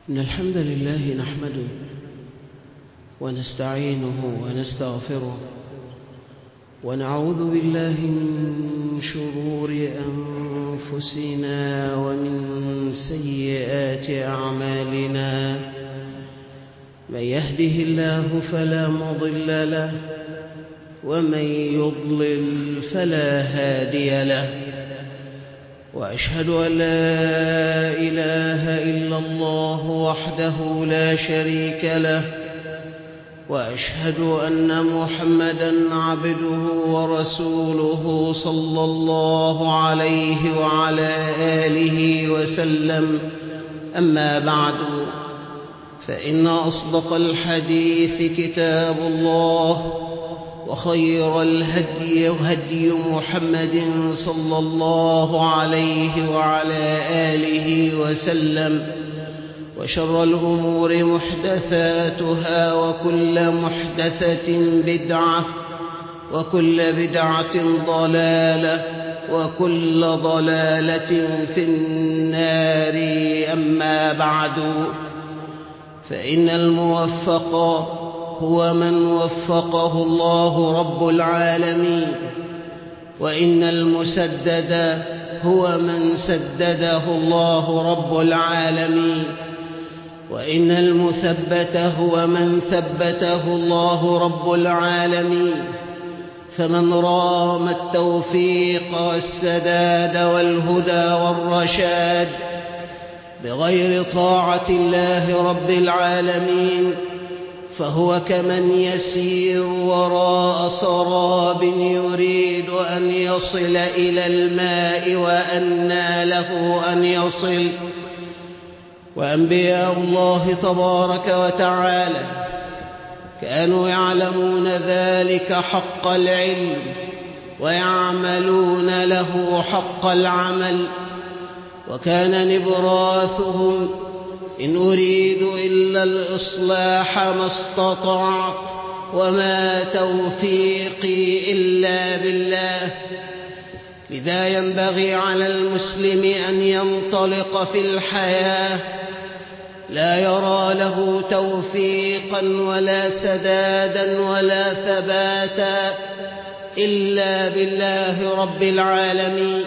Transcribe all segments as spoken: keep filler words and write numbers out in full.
إن الحمد لله نحمده ونستعينه ونستغفره ونعوذ بالله من شرور أنفسنا ومن سيئات أعمالنا. من يهده الله فلا مضل له ومن يضلل فلا هادي له، وأشهد أن لا إله إلا الله وحده لا شريك له، وأشهد أن محمدًا عبده ورسوله صلى الله عليه وعلى آله وسلم. أما بعد، فإن أصدق الحديث كتاب الله، وخير الهدي هدي محمد صلى الله عليه وعلى آله وسلم، وشر الأمور محدثاتها، وكل محدثة بدعة، وكل بدعة ضلالة، وكل ضلالة في النار. أما بعد، فإن الموفق هو من وفقه الله رب العالمين، وإن المسدد هو من سدده الله رب العالمين، وإن المثبت هو من ثبته الله رب العالمين. فمن رام التوفيق والسداد والهدى والرشاد بغير طاعة الله رب العالمين، فهو كمن يسير وراء سراب يريد أن يصل إلى الماء وأنى له أن يصل. وأنبياء الله تبارك وتعالى كانوا يعلمون ذلك حق العلم، ويعملون له حق العمل، وكان نبراثهم: إن أريد إلا الإصلاح ما استطعت، وما توفيقي إلا بالله. لذا ينبغي على المسلم أن ينطلق في الحياة لا يرى له توفيقا ولا سدادا ولا ثباتا إلا بالله رب العالمين،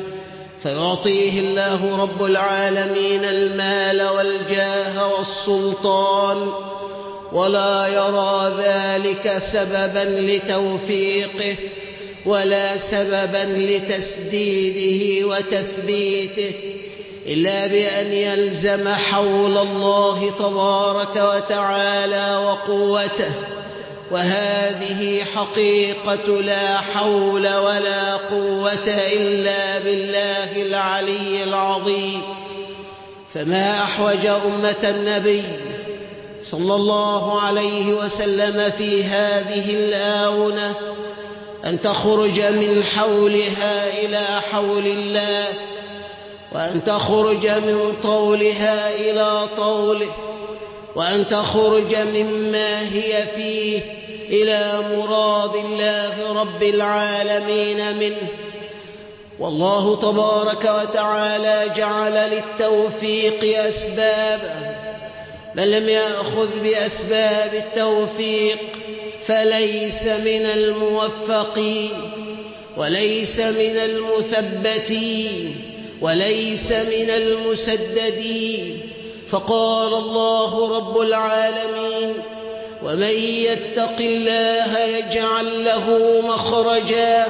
فيعطيه الله رب العالمين المال والجاه والسلطان، ولا يرى ذلك سببا لتوفيقه ولا سببا لتسديده وتثبيته، إلا بأن يلزم حول الله تبارك وتعالى وقوته. وهذه حقيقة لا حول ولا قوة إلا بالله العلي العظيم. فما أحوج أمة النبي صلى الله عليه وسلم في هذه الآونة أن تخرج من حولها إلى حول الله، وأن تخرج من طولها إلى طوله، وأن تخرج مما هي فيه إلى مراد الله رب العالمين منه. والله تبارك وتعالى جعل للتوفيق أسبابا، من لم يأخذ بأسباب التوفيق فليس من الموفقين، وليس من المثبتين، وليس من المسددين. فقال الله رب العالمين: ومن يتق الله يجعل له مخرجا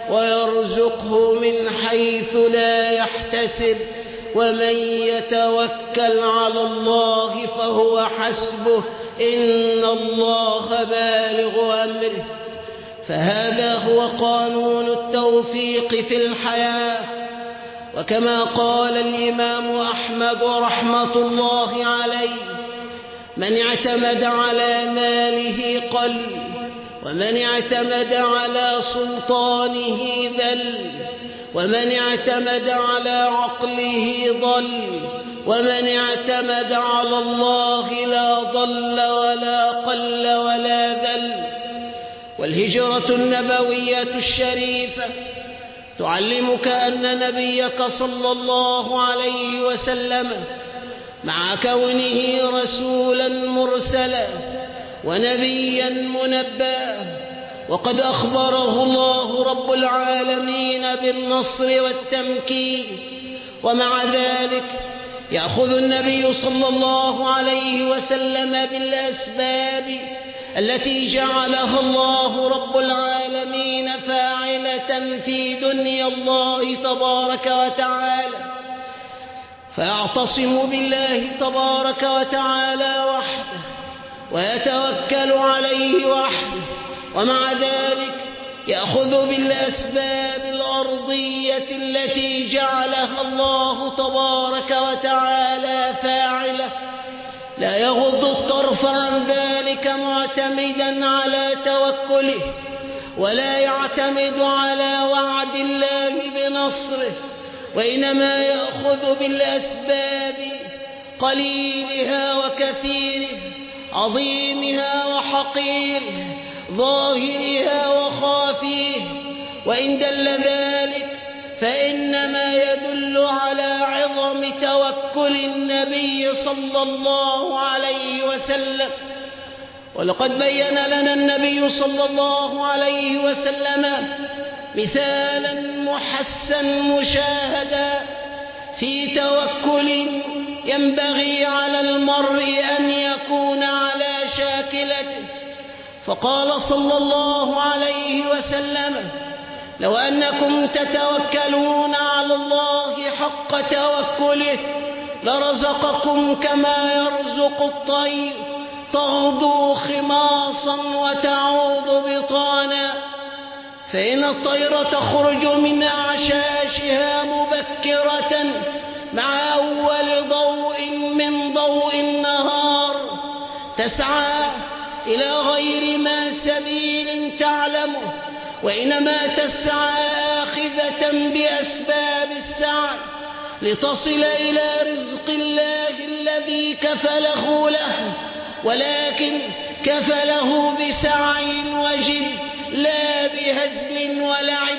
ويرزقه من حيث لا يحتسب، ومن يتوكل على الله فهو حسبه، إن الله بالغ أمره. فهذا هو قانون التوفيق في الحياة. وكما قال الإمام أحمد رحمة الله عليه: من اعتمد على ماله قل، ومن اعتمد على سلطانه ذل، ومن اعتمد على عقله ضل، ومن اعتمد على الله لا ضل ولا قل ولا ذل. والهجرة النبوية الشريفة تعلمك أن نبيك صلى الله عليه وسلم مع كونه رسولا مرسلا ونبيا منبأ، وقد أخبره الله رب العالمين بالنصر والتمكين. ومع ذلك يأخذ النبي صلى الله عليه وسلم بالأسباب التي جعلها الله رب العالمين فاعلة في دنيا الله تبارك وتعالى، فيعتصم بالله تبارك وتعالى وحده ويتوكل عليه وحده. ومع ذلك يأخذ بالأسباب الأرضية التي جعلها الله تبارك وتعالى فاعلة، لا يغض الطرف عن ذلك معتمدا على توكله، ولا يعتمد على وعد الله بنصره، وإنما يأخذ بالأسباب قليلها وكثيرها، عظيمها وحقيرها، ظاهرها وخافيها. وإن دل ذلك فإنما يدل على عظم توكل النبي صلى الله عليه وسلم. ولقد بين لنا النبي صلى الله عليه وسلم مثالا محسا مشاهدا في توكل ينبغي على المرء أن يكون على شاكلته، فقال صلى الله عليه وسلم: لو أنكم تتوكلون على الله حق توكله لرزقكم كما يرزق الطير تغدو خماصا وتعود بطانا. فإن الطير تخرج من أعشاشها مبكرة مع أول ضوء من ضوء النهار، تسعى إلى غير ما سبيل تعلمه، وإنما تسعى آخذة بأسباب السعي لتصل إلى رزق الله الذي كفله له، ولكن كفله بسعي وجد لا بهزل ولعب.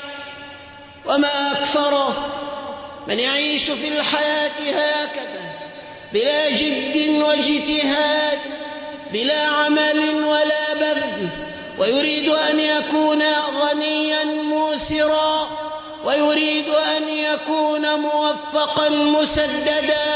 وما أكثر من يعيش في الحياة هكذا بلا جد واجتهاد، بلا عمل ولا بذل، ويريد أن يكون غنيا موسرا، ويريد أن يكون موفقا مسددا.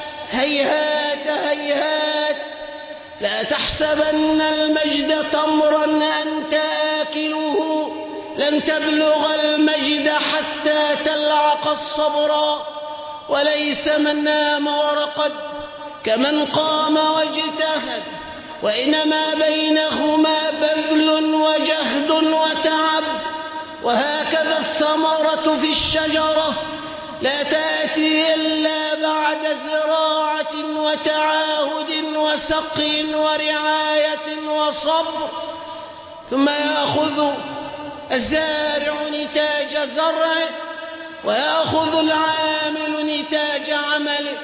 هيهات هيهات، لا تحسبن المجد تمرا أنت آكله، لن تبلغ المجد حتى تلعق الصبر. وليس من نام ورقد كمن قام واجتهد، وإنما بينهما بذل وجهد وتعب. وهكذا الثمرة في الشجرة لا تأتي إلا بعد زراعة وتعاهد وسقي ورعاية وصبر، ثم يأخذ الزارع نتاج زرعه ويأخذ العامل نتاج عمله.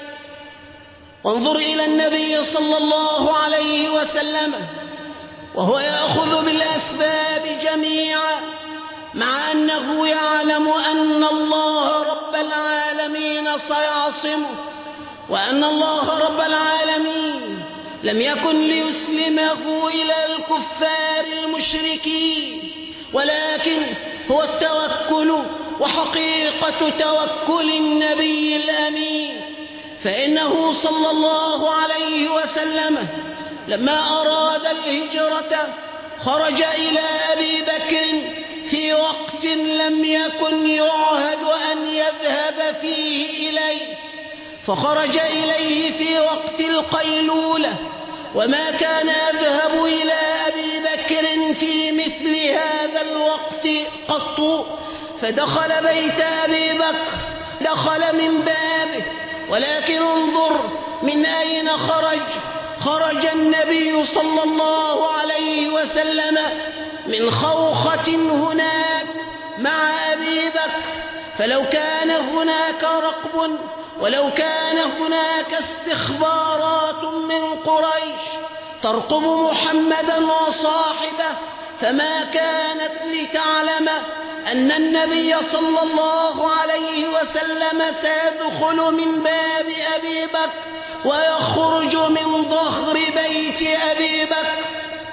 وانظر إلى النبي صلى الله عليه وسلم وهو يأخذ بالأسباب جميعا، مع أنه يعلم أن الله رب العالمين سيعصمه، وأن الله رب العالمين لم يكن ليسلمه إلى الكفار المشركين، ولكن هو التوكل وحقيقة توكل النبي الأمين. فإنه صلى الله عليه وسلم لما أراد الهجرة خرج إلى أبي بكر في وقت لم يكن يعهد أن يذهب فيه إليه، فخرج إليه في وقت القيلولة، وما كان يذهب إلى أبي بكر في مثل هذا الوقت قط. فدخل بيت أبي بكر، دخل من بابه، ولكن انظر من أين خرج. خرج النبي صلى الله عليه وسلم من خوخة هناك مع أبي بكر، فلو كان هناك رقب ولو كان هناك استخبارات من قريش ترقب محمدا وصاحبه فما كانت لتعلم أن النبي صلى الله عليه وسلم سيدخل من باب أبي بكر ويخرج من ظهر بيت أبي بكر.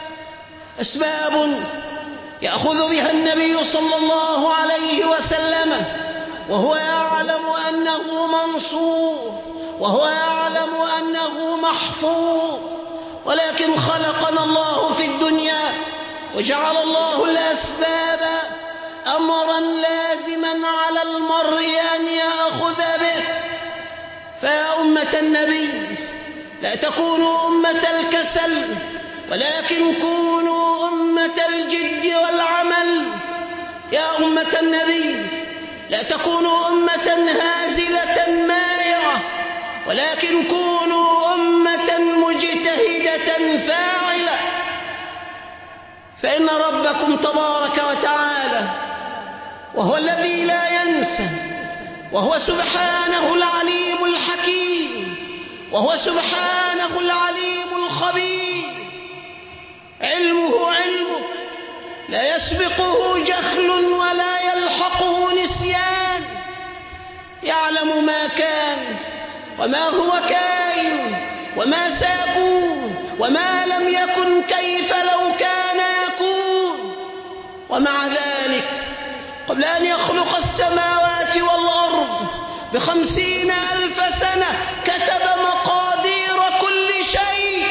أسباب يأخذ بها النبي صلى الله عليه وسلم وهو يعلم أنه منصور، وهو يعلم أنه محفوظ، ولكن خلقنا الله في الدنيا وجعل الله الأسباب أمرا لازما على المرء أن يأخذ به. فيا أمة النبي لا تكونوا أمة الكسل، ولكن كونوا أمة الجد والعمل. يا أمة النبي لا تكونوا أمة هازلة مائعة، ولكن كونوا أمة مجتهدة فاعلة. فإن ربكم تبارك وتعالى وهو الذي لا ينسى، وهو سبحانه العليم الحكيم، وهو سبحانه العليم الخبير. علمه علمه لا يسبقه جهل ولا يلحقه نسيان. يعلم ما كان وما هو كائن وما سيكون، وما لم يكن كيف لو كان يكون. ومع ذلك قبل أن يخلق السماوات والأرض بخمسين ألف سنة كتب مقادير كل شيء.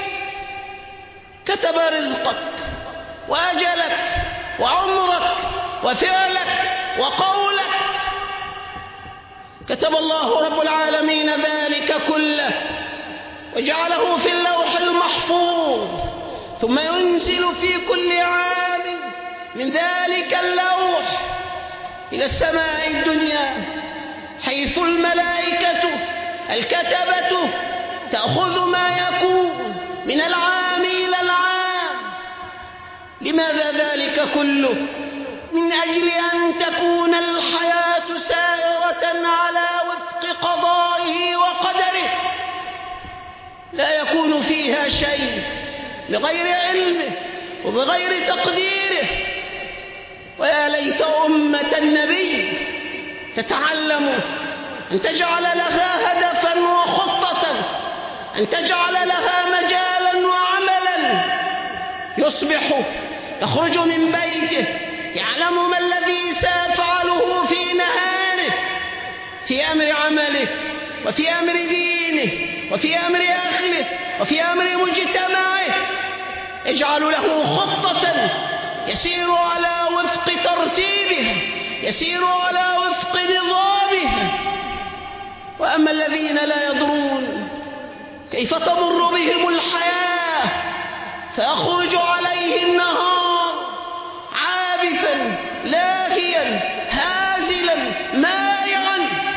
كتب رزقك وأجلك وعمرك وفعلك وقولك. كتب الله رب العالمين ذلك كله وجعله في اللوح المحفوظ، ثم ينزل في كل عام من ذلك اللوح إلى السماء الدنيا، حيث الملائكة الكتبة تأخذ ما يكون من العام إلى العام. لماذا ذلك كله؟ من أجل أن تكون الحياة سائرة على وفق قضائه وقدره، لا يكون فيها شيء بغير علمه وبغير تقديره. ويا ليت أمة النبي تتعلم أن تجعل لها هدفا وخطة، أن تجعل لها مجالا وعملا. يصبح يخرج من بيته يعلم ما الذي سيفعله في نهاره، في أمر عمله وفي أمر دينه وفي أمر أهله وفي أمر مجتمعه. يجعل له خطة يسير على وفق ترتيبها، يسير على وفق نظامها. وأما الذين لا يدرون كيف تمر بهم الحياة، فيخرج عليه النهار عابثا لاهيا هازلا مائعا.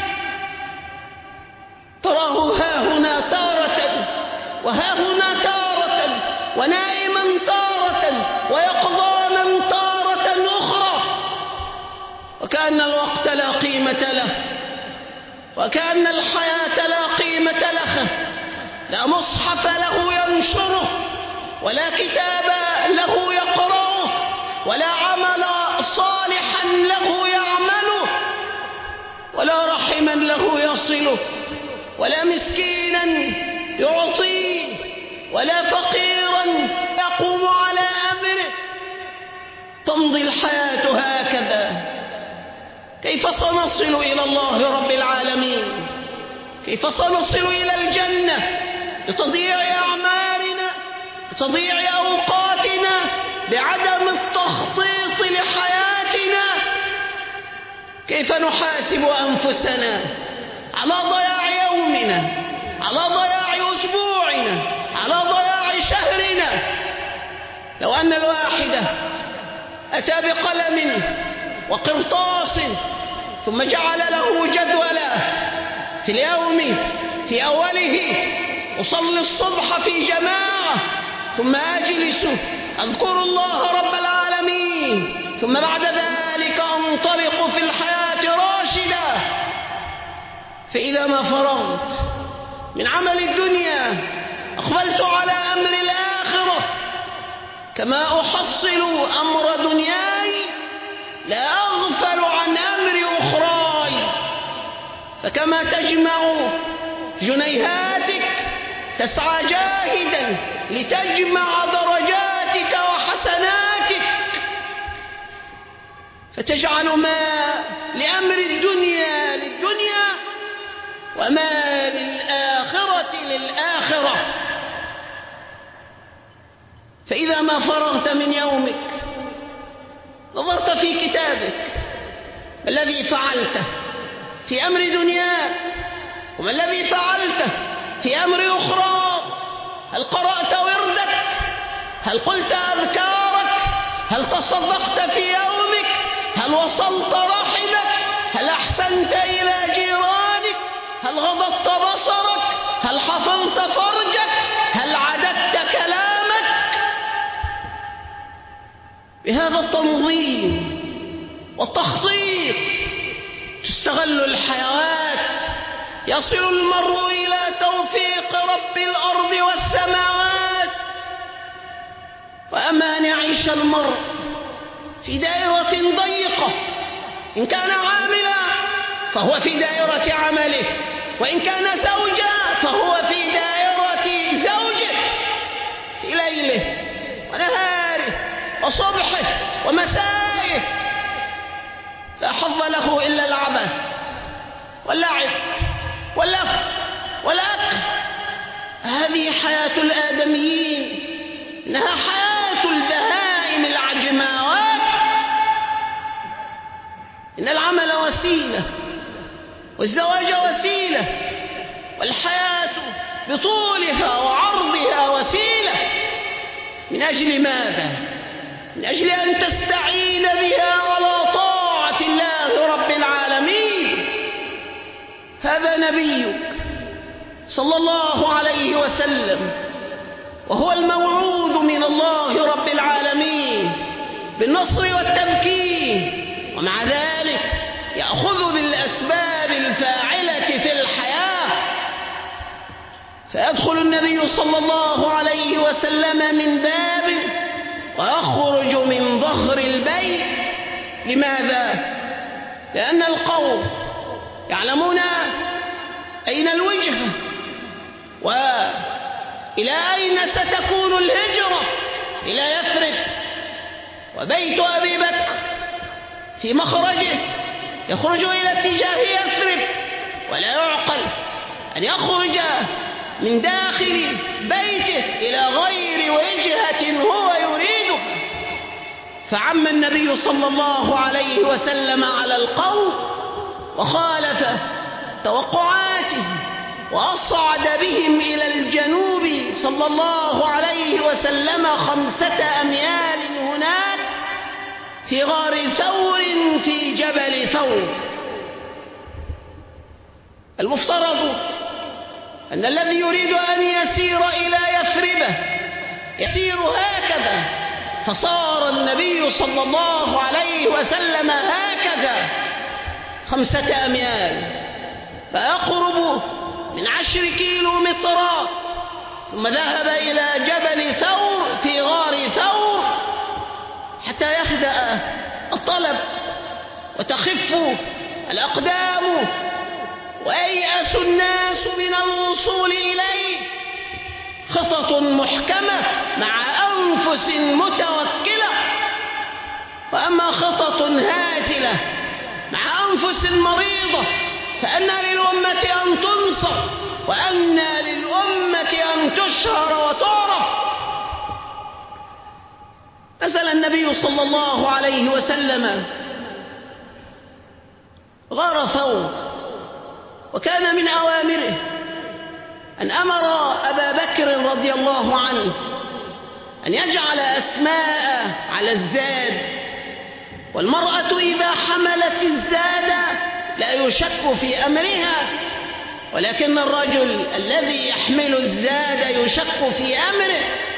تراه ها هنا تارة وها هنا تارة، ونائما تارة ويقظانا تارة أخرى، وكأن الوقت لا قيمة له، وكأن الحياة لا قيمة لها. لا مصحف له ينشره، ولا كتاب له يقرأه، ولا عمل صالحا له يعمله، ولا رحما له يصله، ولا مسكينا يعطيه، ولا فقيرا يقوم على أمره. تمضي الحياة هكذا. كيف سنصل إلى الله رب العالمين؟ كيف سنصل إلى الجنة بتضييع أعمارنا، بتضييع أوقاتنا، بعدم التخطيط لحياتنا؟ كيف نحاسب أنفسنا على ضياع يومنا، على ضياع أسبوعنا، على ضياع شهرنا؟ لو أن الواحد أتى بقلم وقرطاس ثم جعل له جدولا في اليوم في أوله: أصلي الصبح في جماعة، ثم أجلس أذكر الله رب العالمين، ثم بعد ذلك أنطلق في الحياة راشدا. فإذا ما فرغت من عمل الدنيا أقبلت على أمر الآخرة. كما أحصل أمر دنياي لا أغفل عن أمر أخراي. فكما تجمع جنيهاتك تسعى جاهدا لتجمع درجاتك وحسناتك، فتجعل ما لأمر الدنيا للدنيا وما للآخرة للآخرة. فإذا ما فرغت من يومك نظرت في كتابك ما الذي فعلته في أمر دنياك وما الذي فعلته في أمر أخرى. هل قرأت وردك؟ هل قلت أذكارك؟ هل تصدقت في يومك؟ هل وصلت رحمك؟ هل أحسنت إلى جيرانك؟ هل غضضت بصرك؟ هل حفظت فرجك؟ هل عددت كلامك؟ بهذا التنظيم والتخطيط تستغل الحيوات، يصل المرء إلى توفيق رب الأرض والسماوات. وأما أن يعيش المرء في دائرة ضيقة، إن كان عاملا فهو في دائرة عمله، وإن كان زوجا فهو في دائرة زوجه، في ليله ونهاره وصبحه ومسائه، لا حظ له إلا العبث واللعب واللهو والأكل. هذه حياة الآدميين، إنها حياة البهائم العجماوات. إن العمل وسيلة والزواج وسيلة والحياة بطولها وعرضها وسيلة. من أجل ماذا؟ من أجل أن تستعين بها على طاعة الله رب العالمين. هذا نبيك صلى الله عليه وسلم، وهو الموعود من الله رب العالمين بالنصر والتمكين، ومع ذلك يأخذ بالأسباب الفاعلة في الحياة. فيدخل النبي صلى الله عليه وسلم من باب ويخرج من ظهر البيت. لماذا؟ لأن القوم يعلمون أين الوجهة وإلى أين ستكون الهجرة، إلى يثرب. وبيت أبي بكر في مخرجه يخرج إلى اتجاه يثرب، ولا يعقل أن يخرج من داخل بيته إلى غير وجهة هو يريدها. فعم النبي صلى الله عليه وسلم على القوم وخالف توقعاتهم، وأصعد بهم إلى الجنوب صلى الله عليه وسلم خمسة أميال هناك في غار ثور في جبل ثور. المفترض أن الذي يريد أن يسير إلى يثرب يسير هكذا، فصار النبي صلى الله عليه وسلم هكذا خمسة أميال، فيقرب من عشر كيلومترات، ثم ذهب إلى جبل ثور في غار ثور حتى يهدأ الطلب وتخف الأقدام وييأس الناس من الوصول إليه. خطط محكمة مع أنفس متوكلة. وأما خطط هازلة مع أنفس مريضة فأنى للأمة أن تنصر، وأنى للأمة أن تشهر وتعرف. نزل النبي صلى الله عليه وسلم غار ثور، وكان من أوامره أن أمر أبا بكر رضي الله عنه أن يجعل أسماء على الزاد، والمرأة إذا حملت الزاد لا يشك في أمرها، ولكن الرجل الذي يحمل الزاد يشك في أمره،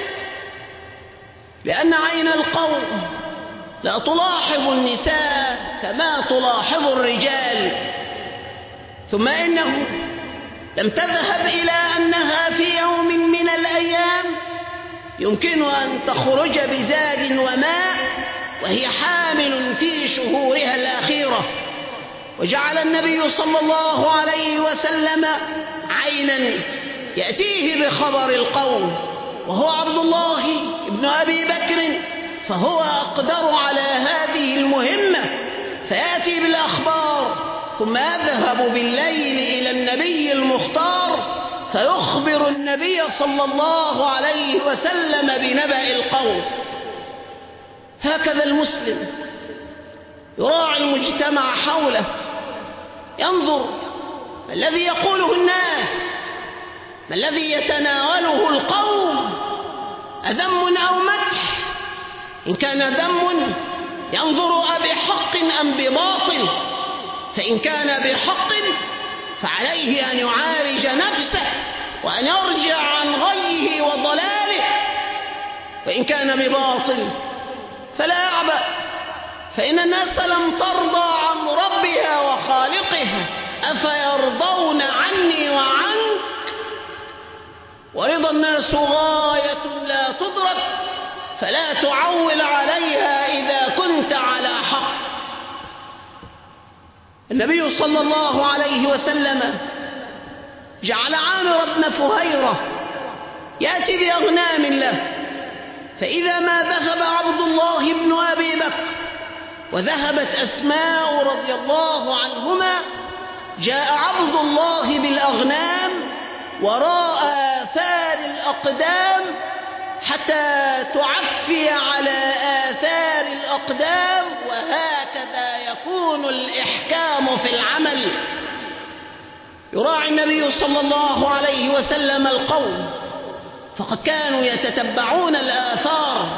لأن عين القوم لا تلاحظ النساء كما تلاحظ الرجال. ثم إنه لم تذهب إلى أنها في يوم من الأيام يمكن أن تخرج بزاد وماء وهي حامل في شهورها الأخيرة. وجعل النبي صلى الله عليه وسلم عينا يأتيه بخبر القوم، وهو عبد الله بن أبي بكر، فهو أقدر على هذه المهمة، فيأتي بالأخبار ثم يذهب بالليل إلى النبي المختار فيخبر النبي صلى الله عليه وسلم بنبأ القوم. هكذا المسلم يراعي المجتمع حوله، ينظر ما الذي يقوله الناس، ما الذي يتناوله القوم، أذم أو مدح. إن كان ذم ينظر أبحق أم بباطل، فإن كان بحق فعليه أن يعالج نفسه وأن يرجع عن غيه وضلاله، وإن كان بباطل فلا يعبأ، فإن الناس لم ترضى عن ربها وخالقها، أفيرضون عني وعنك؟ ورضا الناس غاية لا تدرك، فلا تعول عليها إذا كنت على حق. النبي صلى الله عليه وسلم جعل عامر بن فهيرة يأتي بأغنام له، فإذا ما ذهب عبد الله بن أبي بكر وذهبت أسماء رضي الله عنهما، جاء عبد الله بالأغنام وراء آثار الأقدام حتى تعفي على آثار الأقدام، وهكذا يكون الإحكام في العمل. يراعي النبي صلى الله عليه وسلم القوم، فقد كانوا يتتبعون الآثار،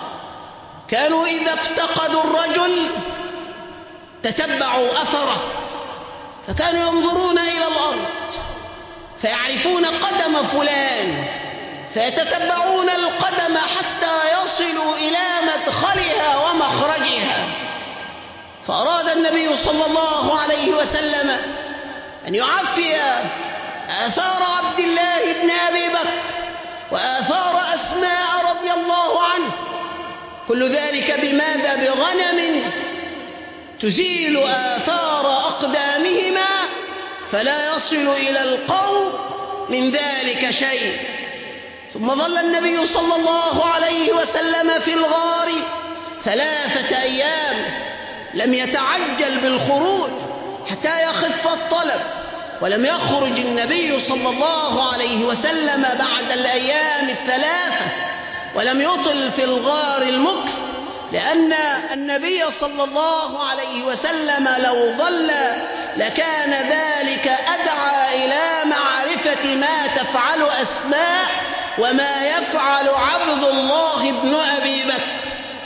كانوا إذا افتقدوا الرجل تتبعوا أثره، فكانوا ينظرون إلى الأرض فيعرفون قدم فلان، فيتتبعون القدم حتى يصلوا إلى مدخلها ومخرجها. فأراد النبي صلى الله عليه وسلم أن يعفي آثار عبد الله بن أبي بكر وآثار أسماء رضي الله عنه، كل ذلك بماذا؟ بغنم تزيل آثار أقدامهما فلا يصل إلى القوم من ذلك شيء. ثم ظل النبي صلى الله عليه وسلم في الغار ثلاثة أيام، لم يتعجل بالخروج حتى يخف الطلب، ولم يخرج النبي صلى الله عليه وسلم بعد الأيام الثلاثة، ولم يطل في الغار المكث، لأن النبي صلى الله عليه وسلم لو ظل لكان ذلك أدعى إلى معرفة ما تفعل أسماء وما يفعل عبد الله بن أبي بكر.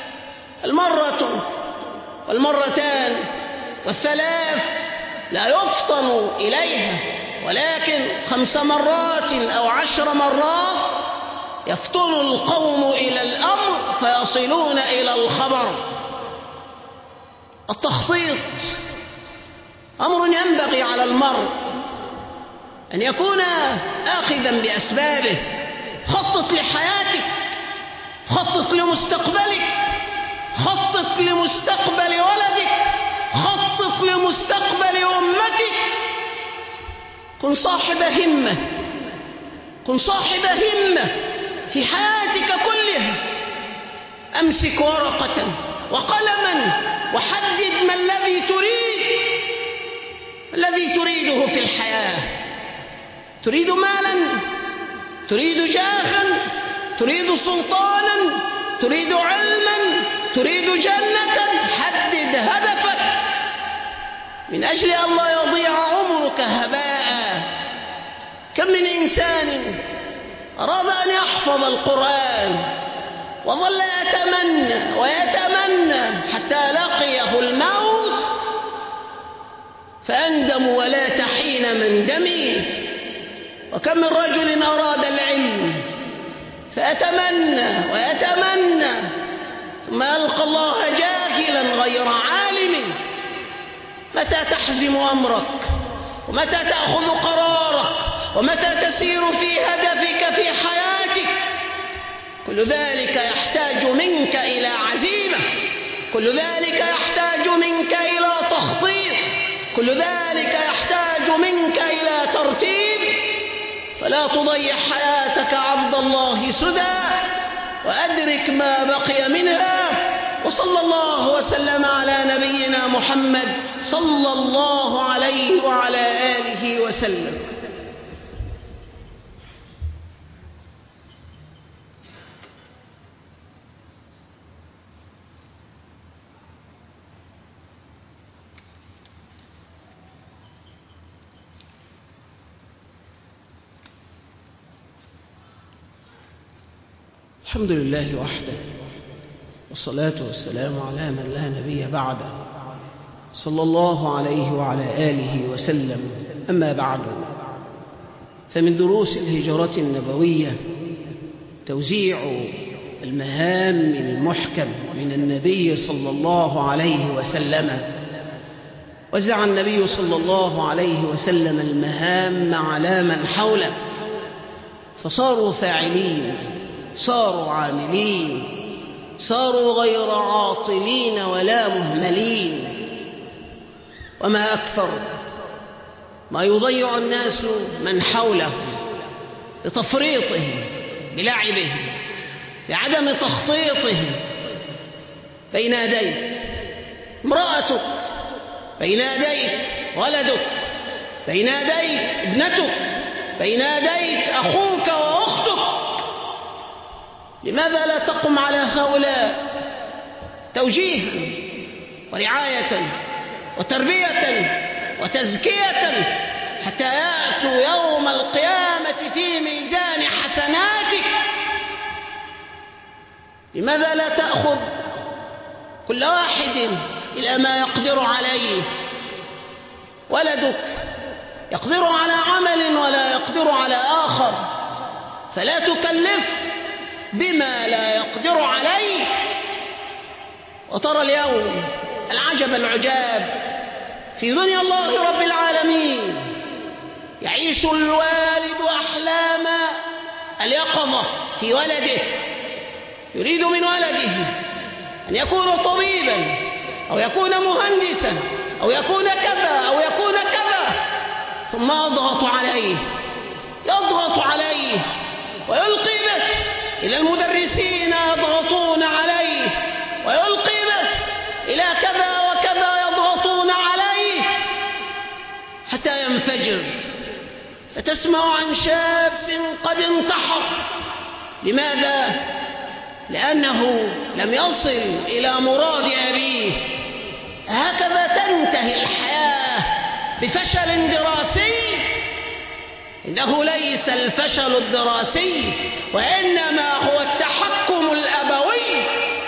المرة والمرتان والثلاث لا يفطن إليها، ولكن خمس مرات أو عشر مرات يفطن القوم إلى الأمر فيصلون إلى الخبر. التخطيط أمر ينبغي على المرء أن يكون آخذا بأسبابه. خطط لحياتك، خطط لمستقبلك، خطط لمستقبل ولدك، خطط لمستقبل أمتك. كن صاحب همة، كن صاحب همة في حياتك كلها. أمسك ورقة وقلما وحدد ما الذي تريد، الذي تريده في الحياة. تريد مالا، تريد جاها، تريد سلطانا، تريد علما، تريد جنة، حدد هدفك من أجل أن لا يضيع عمرك هباء. كم من إنسان أراد أن يحفظ القرآن وظل يتمنى ويتمنى حتى لقيه الموت فأندم ولا تحين مندمي. وكم من رجل أراد العلم فأتمنى ويتمنى ثم ألقى الله جاهلا غير عالم. متى تحزم أمرك؟ ومتى تأخذ قرارك؟ ومتى تسير في هدفك في حياتك؟ كل ذلك يحتاج منك إلى عزيمة، كل ذلك يحتاج منك إلى تخطيط، كل ذلك يحتاج منك إلى ترتيب. فلا تضيع حياتك عبد الله سدى، وأدرك ما بقي منها. وصلى الله وسلم على نبينا محمد صلى الله عليه وعلى آله وسلم. الحمد لله وحده، والصلاة والسلام على من لا نبي بعده، صلى الله عليه وعلى آله وسلم. أما بعد، فمن دروس الهجرة النبوية توزيع المهام المحكم من النبي صلى الله عليه وسلم. وزع النبي صلى الله عليه وسلم المهام على من حوله، فصاروا فاعلين، صاروا عاملين، صاروا غير عاطلين ولا مهملين. وما أكثر ما يضيع الناس من حولهم بتفريطهم، بلعبهم، بعدم تخطيطهم. بين يديك امرأتك، بين يديك ولدك، بين يديك ابنتك، بين يديك أخوك وأختك. لماذا لا تقم على هؤلاء توجيها ورعاية وتربية وتزكية حتى يأتوا يوم القيامة في ميزان حسناتك؟ لماذا لا تأخذ كل واحد إلى ما يقدر عليه؟ ولدك يقدر على عمل ولا يقدر على آخر، فلا تكلف بما لا يقدر عليه. وترى اليوم العجب العجاب في دنيا الله رب العالمين، يعيش الوالد أحلام اليقظة في ولده، يريد من ولده أن يكون طبيبا أو يكون مهندسا أو يكون كذا أو يكون كذا، ثم يضغط عليه يضغط عليه ويلقي به إلى المدرسين يضغطون عليه، ويلقي به إلى كذا وكذا يضغطون عليه حتى ينفجر. فتسمع عن شاب قد انتحر. لماذا؟ لأنه لم يصل إلى مراد أبيه. هكذا تنتهي الحياة بفشل دراسي. إنه ليس الفشل الدراسي، وإنما هو التحكم الأبوي.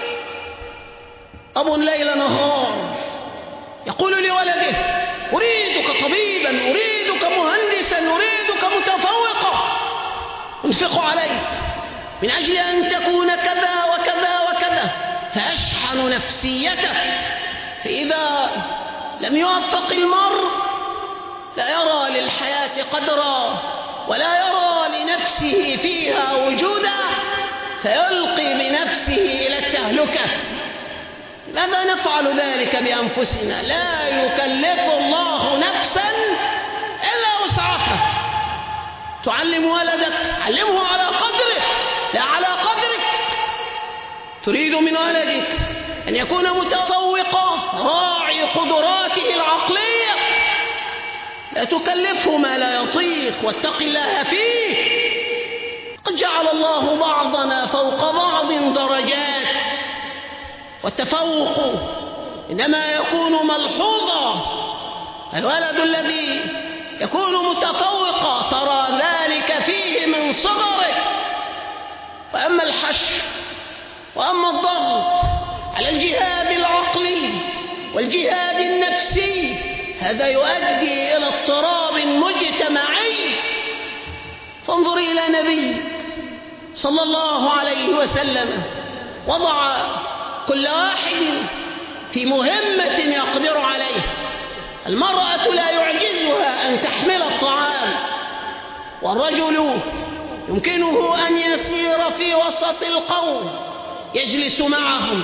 أب ليل نهار يقول لولده: أريدك طبيبا، أريدك مهندسا، أريدك متفوقا، أنفق عليك من أجل أن تكون كذا وكذا وكذا، فأشحن نفسيته. فإذا لم يوفق المرء لا يرى للحياة قدرا ولا يرى لنفسه فيها وجودا، فيلقي بنفسه إلى التهلكة. لماذا نفعل ذلك بأنفسنا؟ لا يكلف الله نفسا إلا وسعها. تعلم ولدك، علمه على قدره لا على قدرك. تريد من ولدك أن يكون متفوقا راعي قدراته العقلية، لا تكلفه ما لا يطيق، واتق الله فيه. قد جعل الله بعضنا فوق بعض درجات، والتفوق إنما يكون ملحوظا. الولد الذي يكون متفوقا ترى ذلك فيه من صغره. وأما الحشر وأما الضغط على الجهاد العقلي والجهاد النفسي، هذا يؤدي إلى اضطراب مجتمعي. فانظر إلى نبي صلى الله عليه وسلم، وضع كل واحد في مهمة يقدر عليه. المرأة لا يعجزها أن تحمل الطعام، والرجل يمكنه أن يسير في وسط القوم يجلس معهم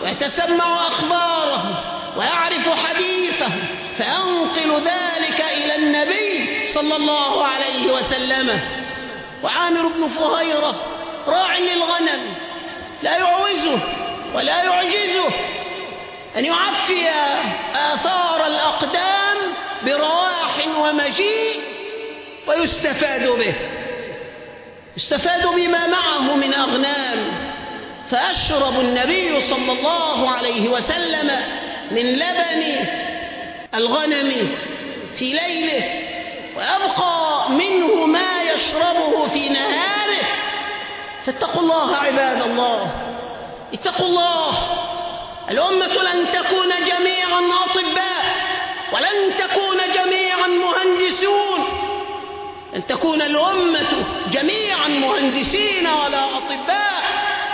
ويتسمع أخباره ويعرف حديثه، فأنقل ذلك إلى النبي صلى الله عليه وسلم. وعامر بن فهيرة راع للغنم، لا يعوزه ولا يعجزه أن يعفي آثار الأقدام برواح ومجيء ويستفاد به، يستفاد بما معه من أغنام. فأشرب النبي صلى الله عليه وسلم من لبن الغنم في ليله، ويبقى منه ما يشربه في نهاره. فاتقوا الله عباد الله، اتقوا الله. الأمة لن تكون جميعا أطباء، ولن تكون جميعا مهندسون، لن تكون الأمة جميعا مهندسين ولا أطباء،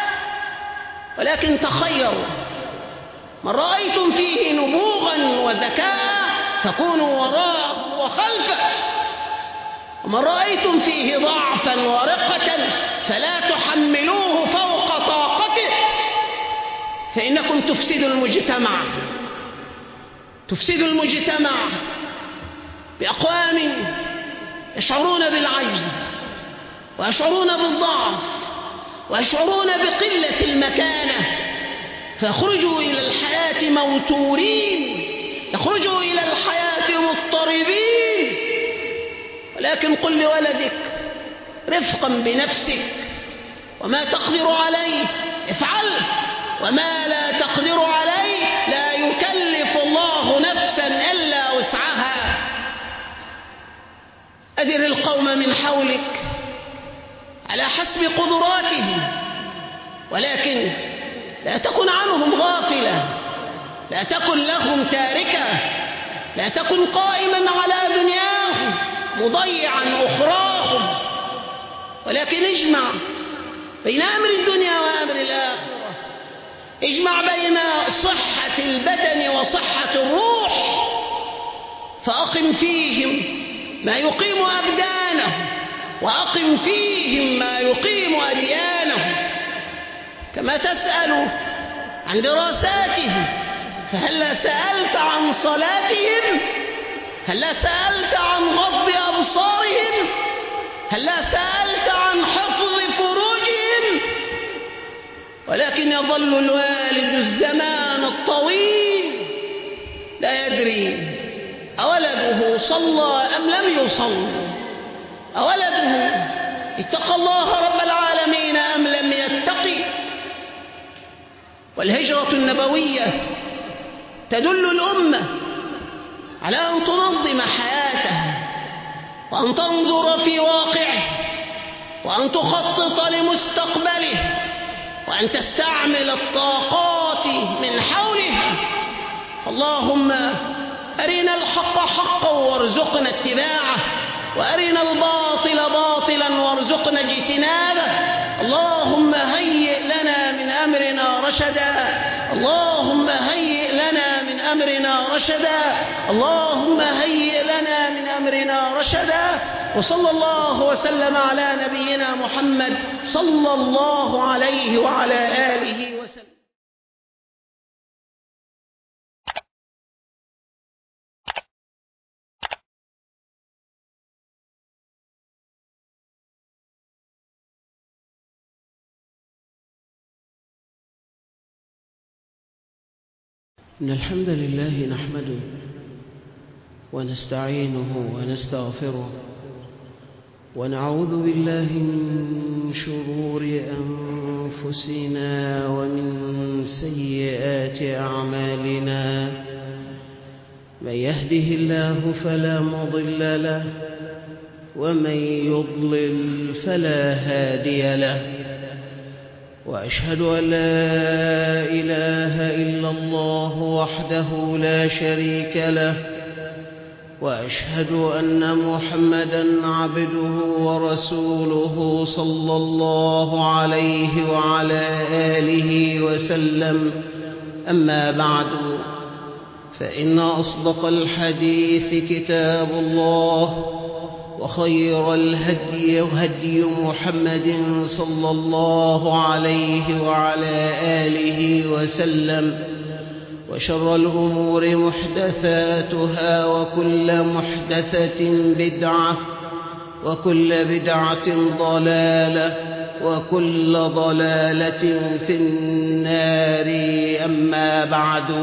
ولكن تخيروا. من رأيتم فيه نبوغا وذكاء فكونوا وراءه وخلفه، ومن رأيتم فيه ضعفا ورقة فلا تحملوه فوق طاقته، فإنكم تفسدوا المجتمع، تفسدوا المجتمع بأقوام يشعرون بالعجز ويشعرون بالضعف ويشعرون بقلة المكانة، فيخرجوا إلى الحياة موتورين، يخرجوا إلى الحياة مضطربين. ولكن قل لولدك رفقا بنفسك: وما تقدر عليه افعله، وما لا تقدر عليه لا يكلف الله نفسا إلا وسعها. أدر القوم من حولك على حسب قدراتهم، ولكن لا تكن عنهم غافلة، لا تكن لهم تاركة، لا تكن قائما على دنياهم مضيعا أخراهم، ولكن اجمع بين أمر الدنيا وأمر الآخرة، اجمع بين صحة البدن وصحة الروح، فأقم فيهم ما يقيم أبدانهم، وأقم فيهم ما يقيم أديانهم. كما تسأل عن دراساتهم، فهلا سألت عن صلاتهم؟ هلا سألت عن غض أبصارهم؟ هلا سألت عن حفظ فروجهم؟ ولكن يظل الوالد الزمان الطويل لا يدري أولده صلى أم لم يصل، أولده اتقى الله رب العالمين أم لم يتقي. والهجرة النبوية تدل الأمة على أن تنظم حياتها، وأن تنظر في واقعه، وأن تخطط لمستقبله، وأن تستعمل الطاقات من حولها. اللهم أرنا الحق حقا وارزقنا اتباعه، وأرنا الباطل باطلا وارزقنا اجتنابه. اللهم هيئ لنا من أمرنا رشدا، اللهم هيئ لنا من أمرنا رشدا، اللهم هيئ لنا من أمرنا رشدا. وصلى الله وسلم على نبينا محمد صلى الله عليه وعلى آله وسلم. إن الحمد لله نحمده ونستعينه ونستغفره، ونعوذ بالله من شرور أنفسنا ومن سيئات أعمالنا. من يهده الله فلا مضل له، ومن يضلل فلا هادي له. وأشهد أن لا إله إلا الله وحده لا شريك له، وأشهد أن محمدًا عبده ورسوله صلى الله عليه وعلى آله وسلم. أما بعد، فإن أصدق الحديث كتاب الله، وخير الهدي هدي محمد صلى الله عليه وعلى آله وسلم، وشر الأمور محدثاتها، وكل محدثة بدعة، وكل بدعة ضلالة، وكل ضلالة في النار. أما بعد،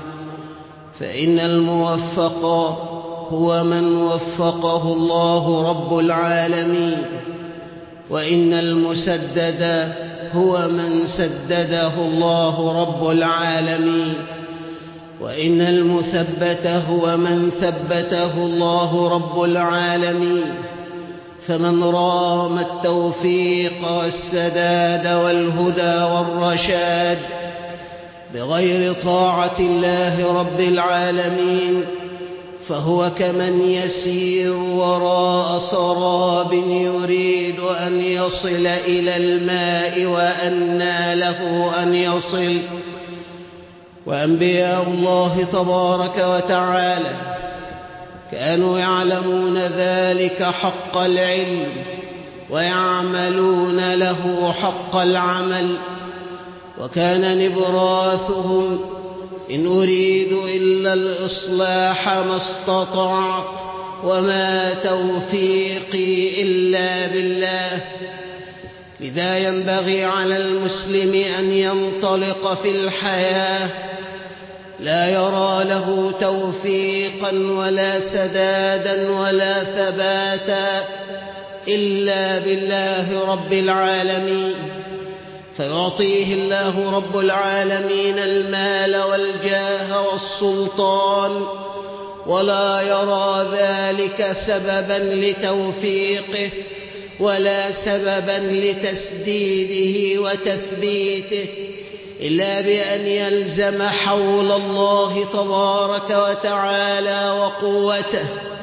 فإن الموفق هو من وفقه الله رب العالمين، وإن المسدد هو من سدده الله رب العالمين، وإن المثبت هو من ثبته الله رب العالمين. فمن رام التوفيق والسداد والهدى والرشاد بغير طاعة الله رب العالمين فهو كمن يسير وراء سراب يريد أن يصل إلى الماء وأنى له أن يصل. وأنبياء الله تبارك وتعالى كانوا يعلمون ذلك حق العلم، ويعملون له حق العمل، وكان نبراثهم: إن أريد إلا الإصلاح ما استطعت، وما توفيقي إلا بالله. لذا ينبغي على المسلم أن ينطلق في الحياة لا يرى له توفيقا ولا سدادا ولا ثباتا إلا بالله رب العالمين، فيعطيه الله رب العالمين المال والجاه والسلطان، ولا يرى ذلك سببا لتوفيقه ولا سببا لتسديده وتثبيته، إلا بأن يلزم حول الله تبارك وتعالى وقوته.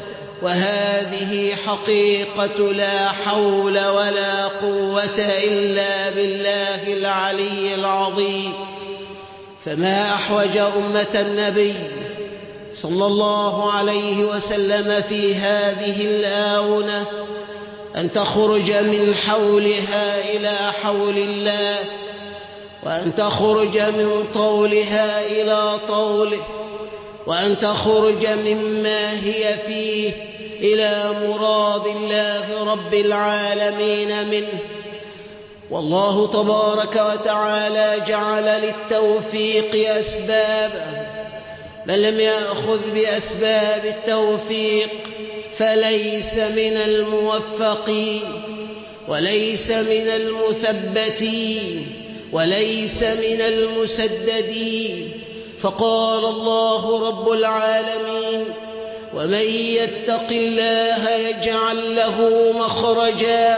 وهذه حقيقة لا حول ولا قوة إلا بالله العلي العظيم. فما أحوج أمة النبي صلى الله عليه وسلم في هذه الآونة أن تخرج من حولها إلى حول الله، وأن تخرج من طولها إلى طوله، وأن تخرج مما هي فيه إلى مراد الله رب العالمين منه. والله تبارك وتعالى جعل للتوفيق أسبابا، من لم يأخذ بأسباب التوفيق فليس من الموفقين، وليس من المثبتين، وليس من المسددين. فقال الله رب العالمين: ومن يتق الله يجعل له مخرجا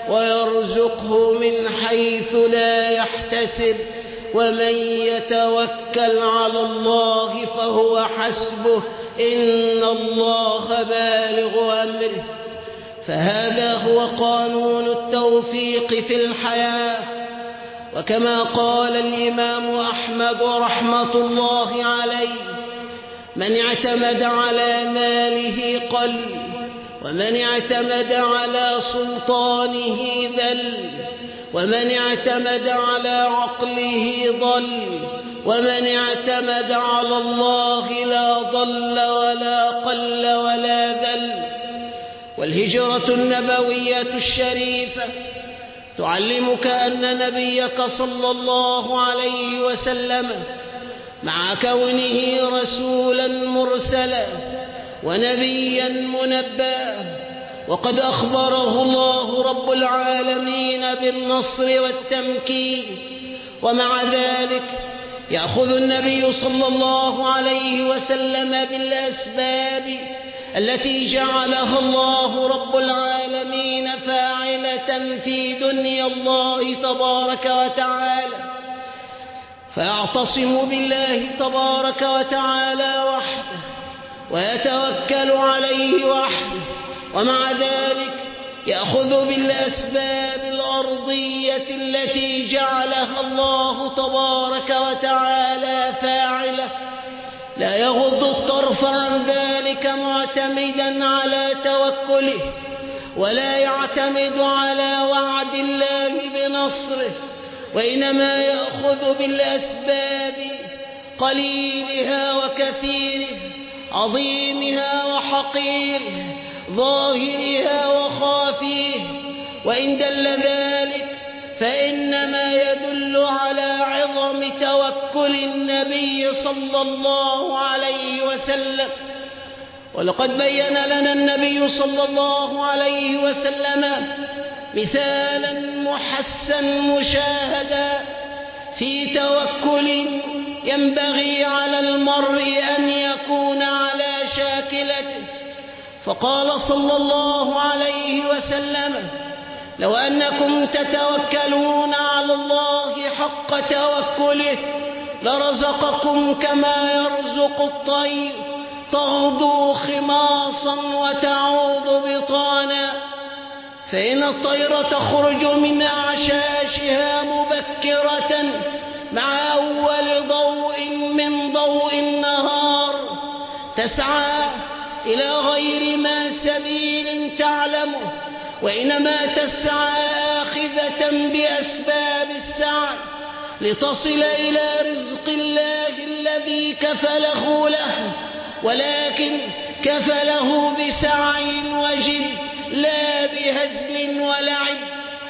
ويرزقه من حيث لا يحتسب، ومن يتوكل على الله فهو حسبه، إن الله بالغ أمره. فهذا هو قانون التوفيق في الحياة. وكما قال الإمام أحمد رحمة الله عليه: من اعتمد على ماله قل، ومن اعتمد على سلطانه ذل، ومن اعتمد على عقله ضل، ومن اعتمد على الله لا ضل ولا قل ولا ذل. والهجرة النبوية الشريفة تعلمك أن نبيك صلى الله عليه وسلم مع كونه رسولا مرسلا ونبيا منبأ، وقد أخبره الله رب العالمين بالنصر والتمكين، ومع ذلك يأخذ النبي صلى الله عليه وسلم بالأسباب التي جعلها الله رب العالمين فاعلة في دنيا الله تبارك وتعالى، فيعتصم بالله تبارك وتعالى وحده ويتوكل عليه وحده، ومع ذلك يأخذ بالأسباب الأرضية التي جعلها الله تبارك وتعالى فاعلة، لا يغض الطرف عن ذلك معتمدا على توكله ولا يعتمد على وعد الله بنصره، وإنما يأخذ بالأسباب قليلها وكثيرها، عظيمها وحقيرها، ظاهرها وخافيها. وإن دل ذلك فإنما يدل على عظم توكل النبي صلى الله عليه وسلم. ولقد بين لنا النبي صلى الله عليه وسلم مثالا محسا مشاهدا في توكل ينبغي على المرء أن يكون على شاكلته، فقال صلى الله عليه وسلم: لو أنكم تتوكلون على الله حق توكله لرزقكم كما يرزق الطير تغدو خماصا وتعود بطانا. فإن الطير تخرج من أعشاشها مبكرة مع أول ضوء من ضوء النهار، تسعى إلى غير ما سبيل تعلمه، وإنما تسعى آخذة بأسباب السعي لتصل إلى رزق الله الذي كفله له، ولكن كفله بسعي وجد لا بهزل ولعب.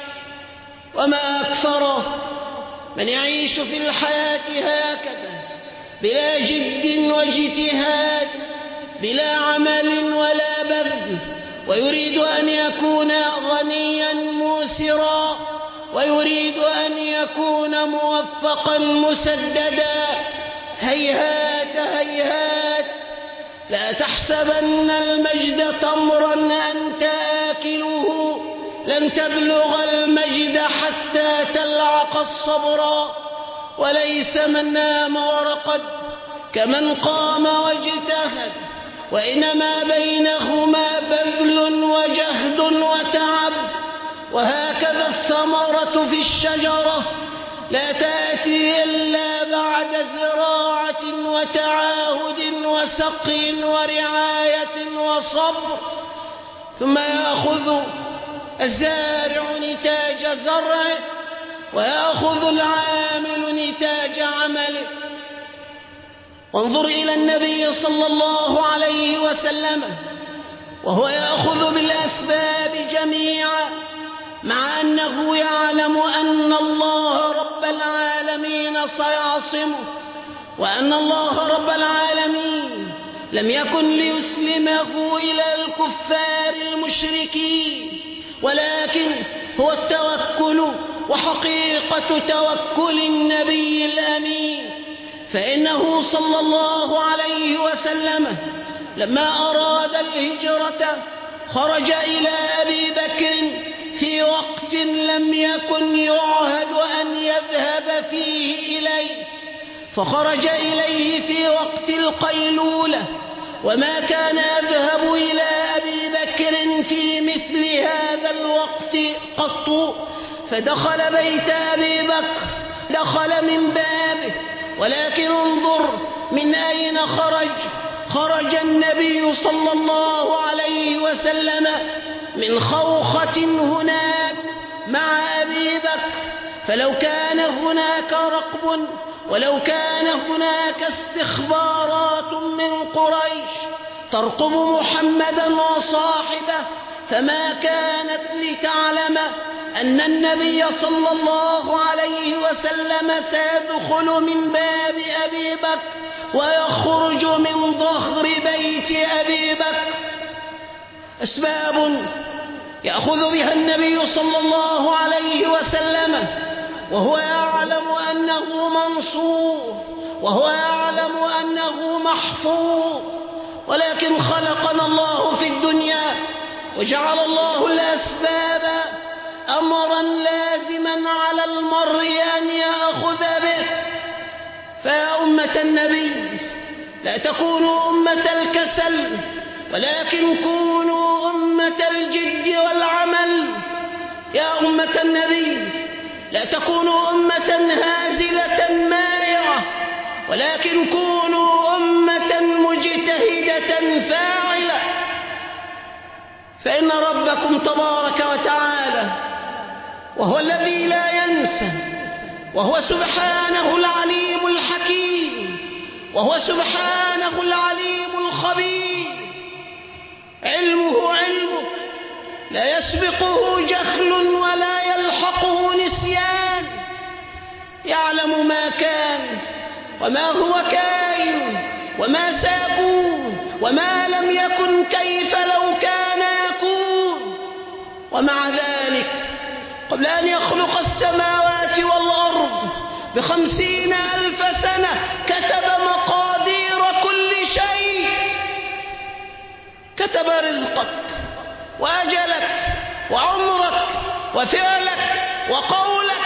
وما أكثر من يعيش في الحياة هكذا بلا جد واجتهاد، بلا عمل ولا بذل، ويريد أن يكون غنيا موسرا، ويريد أن يكون موفقا مسددا. هيهات هيهات، لا تحسبن المجد تمرا أنت آكله، لن تبلغ المجد حتى تلعق الصبر. وليس من نام ورقد كمن قام واجتهد، وإنما بينهما بذل وجهد وتعب. وهكذا الثمرة في الشجرة لا تأتي إلا بعد زراعة وتعاهد وسقي ورعاية وصبر، ثم يأخذ الزارع نتاج زرعه، ويأخذ العامل نتاج عمله. وانظر إلى النبي صلى الله عليه وسلم وهو يأخذ بالأسباب جميعا، مع أنه يعلم أن الله رب العالمين سيعصمه، وأن الله رب العالمين لم يكن ليسلمه إلى الكفار المشركين، ولكن هو التوكل وحقيقة توكل النبي الأمين. فإنه صلى الله عليه وسلم لما أراد الهجرة خرج إلى أبي بكر في وقت لم يكن يعهد أن يذهب فيه إليه، فخرج إليه في وقت القيلولة، وما كان يذهب إلى أبي بكر في مثل هذا الوقت قط. فدخل بيت أبي بكر، دخل من بابه، ولكن انظر من أين خرج. خرج النبي صلى الله عليه وسلم من خوخة هناك مع أبي بكر. فلو كان هناك رقب، ولو كان هناك استخبارات من قريش ترقب محمدا وصاحبه، فما كانت لتعلم أن النبي صلى الله عليه وسلم سيدخل من باب أبي بكر ويخرج من ظهر بيت أبي بكر. أسباب يأخذ بها النبي صلى الله عليه وسلم وهو يعلم أنه منصور، وهو يعلم أنه محفوظ. ولكن خلقنا الله في الدنيا وجعل الله الأسباب أمرا لازما على المرء أن يأخذ به. فيا أمة النبي لا تكونوا أمة الكسل، ولكن كونوا أمة الجد والعمل. يا أمة النبي لا تكونوا أمة هازلة مائعة، ولكن كونوا أمة مجتهدة فاعلة. فإن ربكم تبارك وتعالى وهو الذي لا ينسى، وهو سبحانه العليم الحكيم، وهو سبحانه العليم الخبير، علمه علمه لا يسبقه جهل ولا يلحقه نسيان، يعلم ما كان وما هو كائن وما سيكون وما لم يكن كيف لو كان يكون. ومع ذلك قبل أن يخلق السماوات والأرض بخمسين ألف سنة كتب مقادير كل شيء، كتب رزقك وأجلك وعمرك وفعلك وقولك،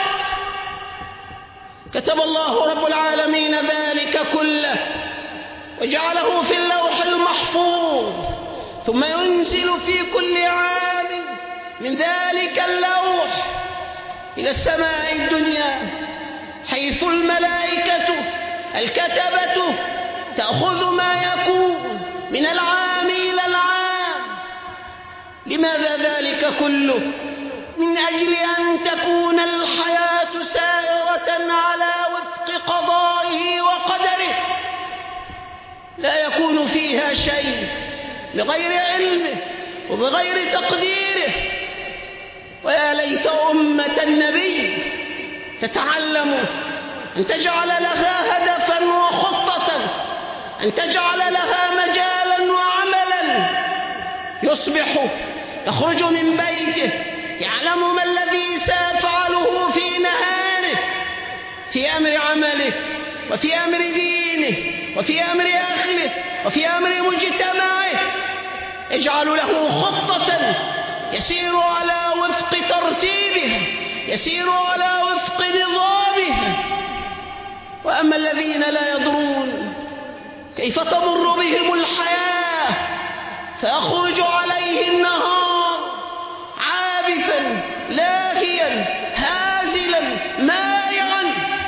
كتب الله رب العالمين ذلك كله وجعله في اللوح المحفوظ، ثم ينزل في كل عام من ذلك اللوح إلى السماء الدنيا، حيث الملائكة الكتبة تأخذ ما يكون من العام إلى العام. لماذا ذلك كله؟ من أجل أن تكون الحياة سائرة على وفق قضائه وقدره، لا يكون فيها شيء بغير علمه وبغير تقديره. ويا ليت أمة النبي تتعلم أن تجعل لها هدفا وخطة، أن تجعل لها مجالا وعملا، يصبح يخرج من بيته يعلم ما الذي سيفعله في نهاره، في أمر عمله وفي أمر دينه وفي أمر آخره وفي أمر مجتمعه، يجعل له خطة يسير على وفق ترتيبها، يسير على وفق نظامها. وأما الذين لا يدرون كيف تمر بهم الحياة، فيخرج عليه النهار عابثا لاهيا هازلا مائعا،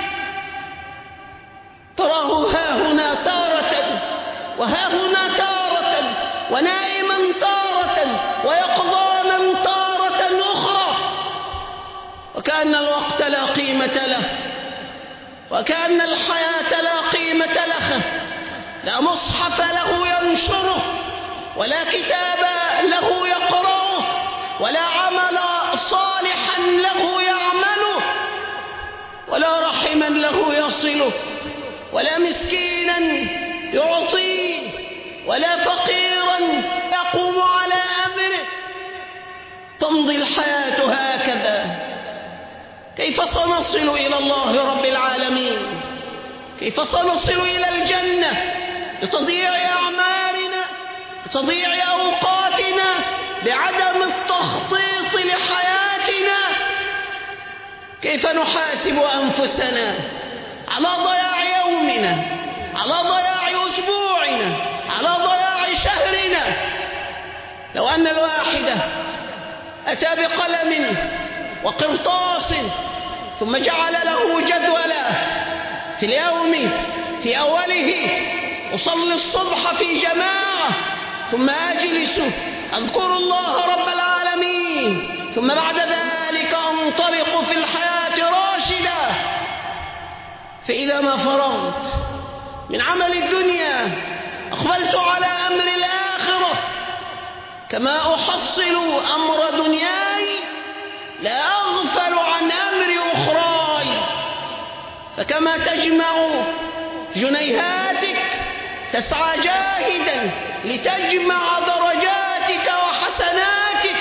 تراه ها هنا تارة وها هنا تارة، ونائما تارة ويقظانا تارة أخرى، وكأن الوقت لا قيمة له، وكأن الحياة لا قيمة لها، لا مصحف له ينشره، ولا كتاب له يقرأه، ولا عمل صالحا له يعمله، ولا رحما له يصله، ولا مسكينا يعطيه، ولا فقيرا يقوم على أمره. تمضي الحياة هكذا. كيف سنصل إلى الله رب العالمين؟ كيف سنصل إلى الجنة بتضييع أعمارنا، بتضييع أوقاتنا، بعدم التخطيط لحياتنا؟ كيف نحاسب أنفسنا على ضياع يومنا، على ضياع أسبوعنا، على ضياع شهرنا؟ لو أن الواحد أتى بقلم وقرطاس ثم جعل له جدولا في اليوم في أوله: أصلي الصبح في جماعة، ثم أجلس أذكر الله رب العالمين، ثم بعد ذلك أنطلق في الحياة راشدا، فإذا ما فرغت من عمل الدنيا أقبلت على أمر الآخرة. كما أحصل أمر دنياي لا أغفل عن أمر أخراي، فكما تجمع جنيهاتك تسعى جاهدا لتجمع درجاتك وحسناتك،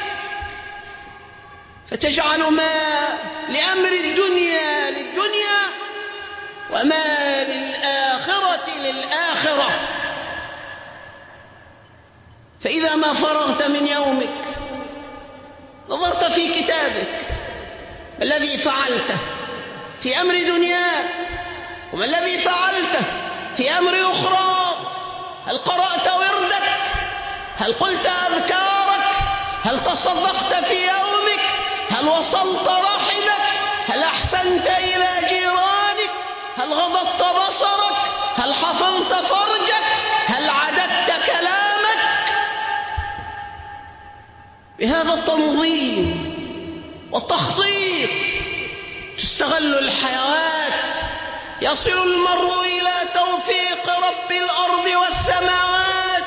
فتجعل ما لأمر الدنيا للدنيا وما للآخرة للآخرة. فإذا ما فرغت من يومك نظرت في كتابك ما الذي فعلته في أمر دنياك وما الذي فعلته في أمر أخرى. هل قرأت وردك؟ هل قلت أذكارك؟ هل تصدقت في يومك؟ هل وصلت رحمك؟ هل أحسنت إلى جيرانك؟ هل غضضت بصرك؟ هل حفظت فرجك؟ هل عددت كلامك؟ بهذا التنظيم والتخطيط تستغل الحيوات، يصل المرء إلى توفيق رب الأرض والسماوات.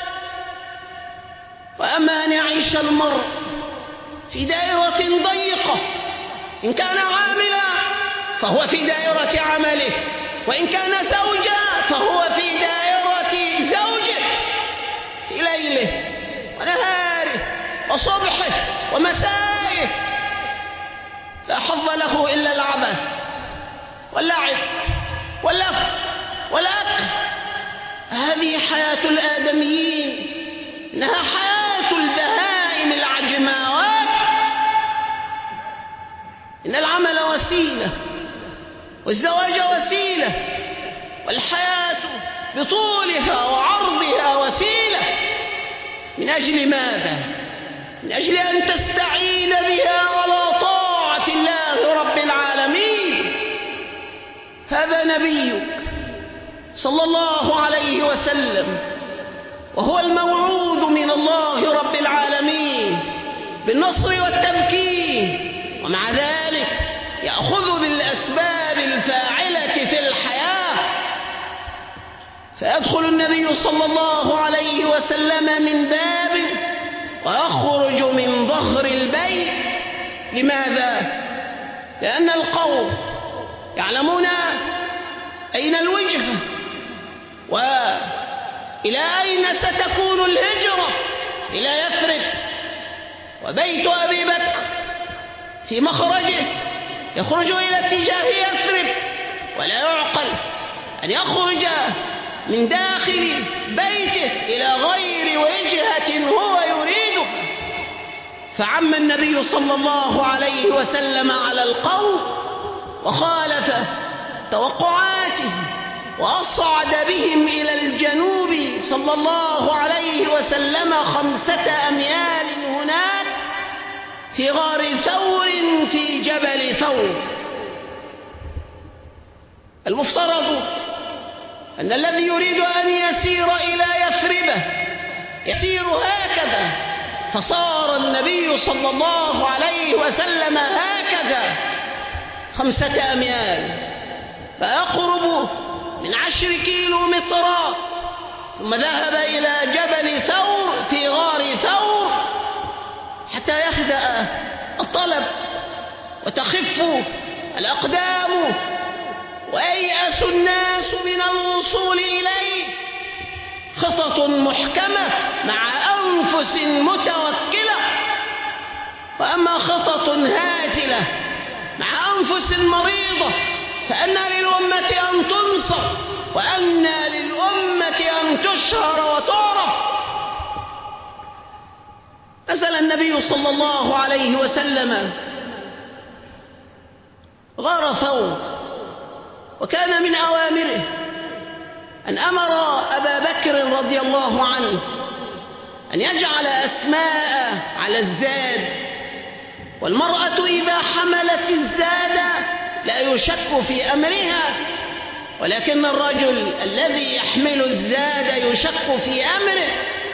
وأما أن يعيش المرء في دائرة ضيقة، إن كان عاملا فهو في دائرة عمله، وإن كان زوجا فهو في دائرة زوجه، في ليله ونهاره وصبحه ومسائه، لا حظ له إلا العبث واللعب واللهو والأكل. هذه حياة الآدميين، إنها حياة البهائم العجماوات. إن العمل وسيلة، والزواج وسيلة، والحياة بطولها وعرضها وسيلة. من أجل ماذا؟ من أجل أن تستعين بها على طاعة الله رب العالمين. هذا نبيك صلى الله عليه وسلم، وهو الموعود من الله رب العالمين بالنصر والتمكين، ومع ذلك يأخذ بالأسباب الفاعلة في الحياة. فيدخل النبي صلى الله عليه وسلم من باب ويخرج من ظهر البيت. لماذا؟ لأن القوم يعلمون أين الوجهة وإلى أين ستكون الهجرة، إلى يثرب. وبيت أبي بكر في مخرجه يخرج إلى اتجاه يثرب، ولا يعقل أن يخرج من داخل بيته إلى غير وجهة هو يريدها. فعم النبي صلى الله عليه وسلم على القوم وخالف توقعاته، وأصعد بهم إلى الجنوب صلى الله عليه وسلم خمسة أميال هناك في غار ثور في جبل ثور. المفترض أن الذي يريد أن يسير إلى يثرب يسير هكذا، فصار النبي صلى الله عليه وسلم هكذا خمسة أميال، فيقرب من عشر كيلومترات، ثم ذهب إلى جبل ثور في غار ثور حتى يهدأ الطلب وتخف الأقدام وييأس الناس من الوصول إليه. خطط محكمة مع أنفس متوكلة. وأما خطط هازلة مع أنفس مريضة فأن للأمة أن تنصر، وأن للأمة أن تشهر وتعرف. نزل النبي صلى الله عليه وسلم غار ثور، وكان من أوامره أن أمر أبا بكر رضي الله عنه أن يجعل أسماء على الزاد، والمرأة إذا حملت الزاد لا يشك في أمرها، ولكن الرجل الذي يحمل الزاد يشك في أمره،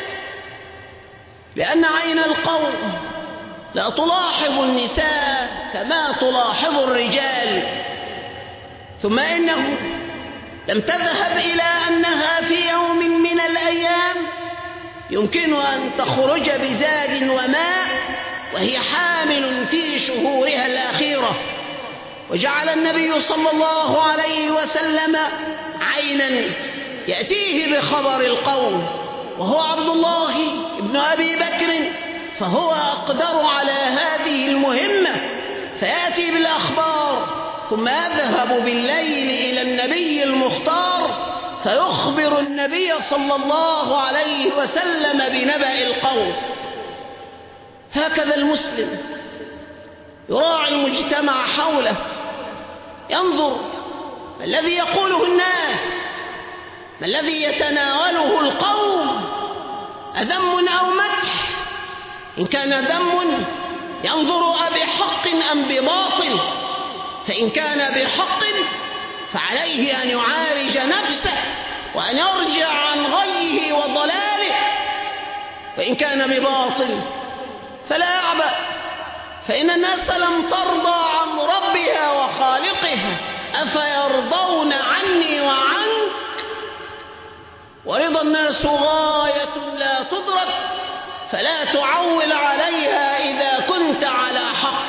لأن عين القوم لا تلاحظ النساء كما تلاحظ الرجال. ثم إنه لم تذهب إلى أنها في يوم من الأيام يمكن أن تخرج بزاد وماء وهي حامل في شهورها الأخيرة. وجعل النبي صلى الله عليه وسلم عينا يأتيه بخبر القوم، وهو عبد الله ابن أبي بكر، فهو أقدر على هذه المهمة، فيأتي بالأخبار ثم يذهب بالليل إلى النبي المختار فيخبر النبي صلى الله عليه وسلم بنبأ القوم. هكذا المسلم يراعي المجتمع حوله، ينظر ما الذي يقوله الناس، ما الذي يتناوله القوم، أذم أو مدح. إن كان ذم ينظر أبحق أم بباطل، فإن كان بحق فعليه أن يعالج نفسه وأن يرجع عن غيه وضلاله، وإن كان بباطل فلا أعبأ، فإن الناس لم ترضى عن ربها وخالقها، أفيرضون عني وعنك؟ ورضا الناس غاية لا تدرك، فلا تعول عليها إذا كنت على حق.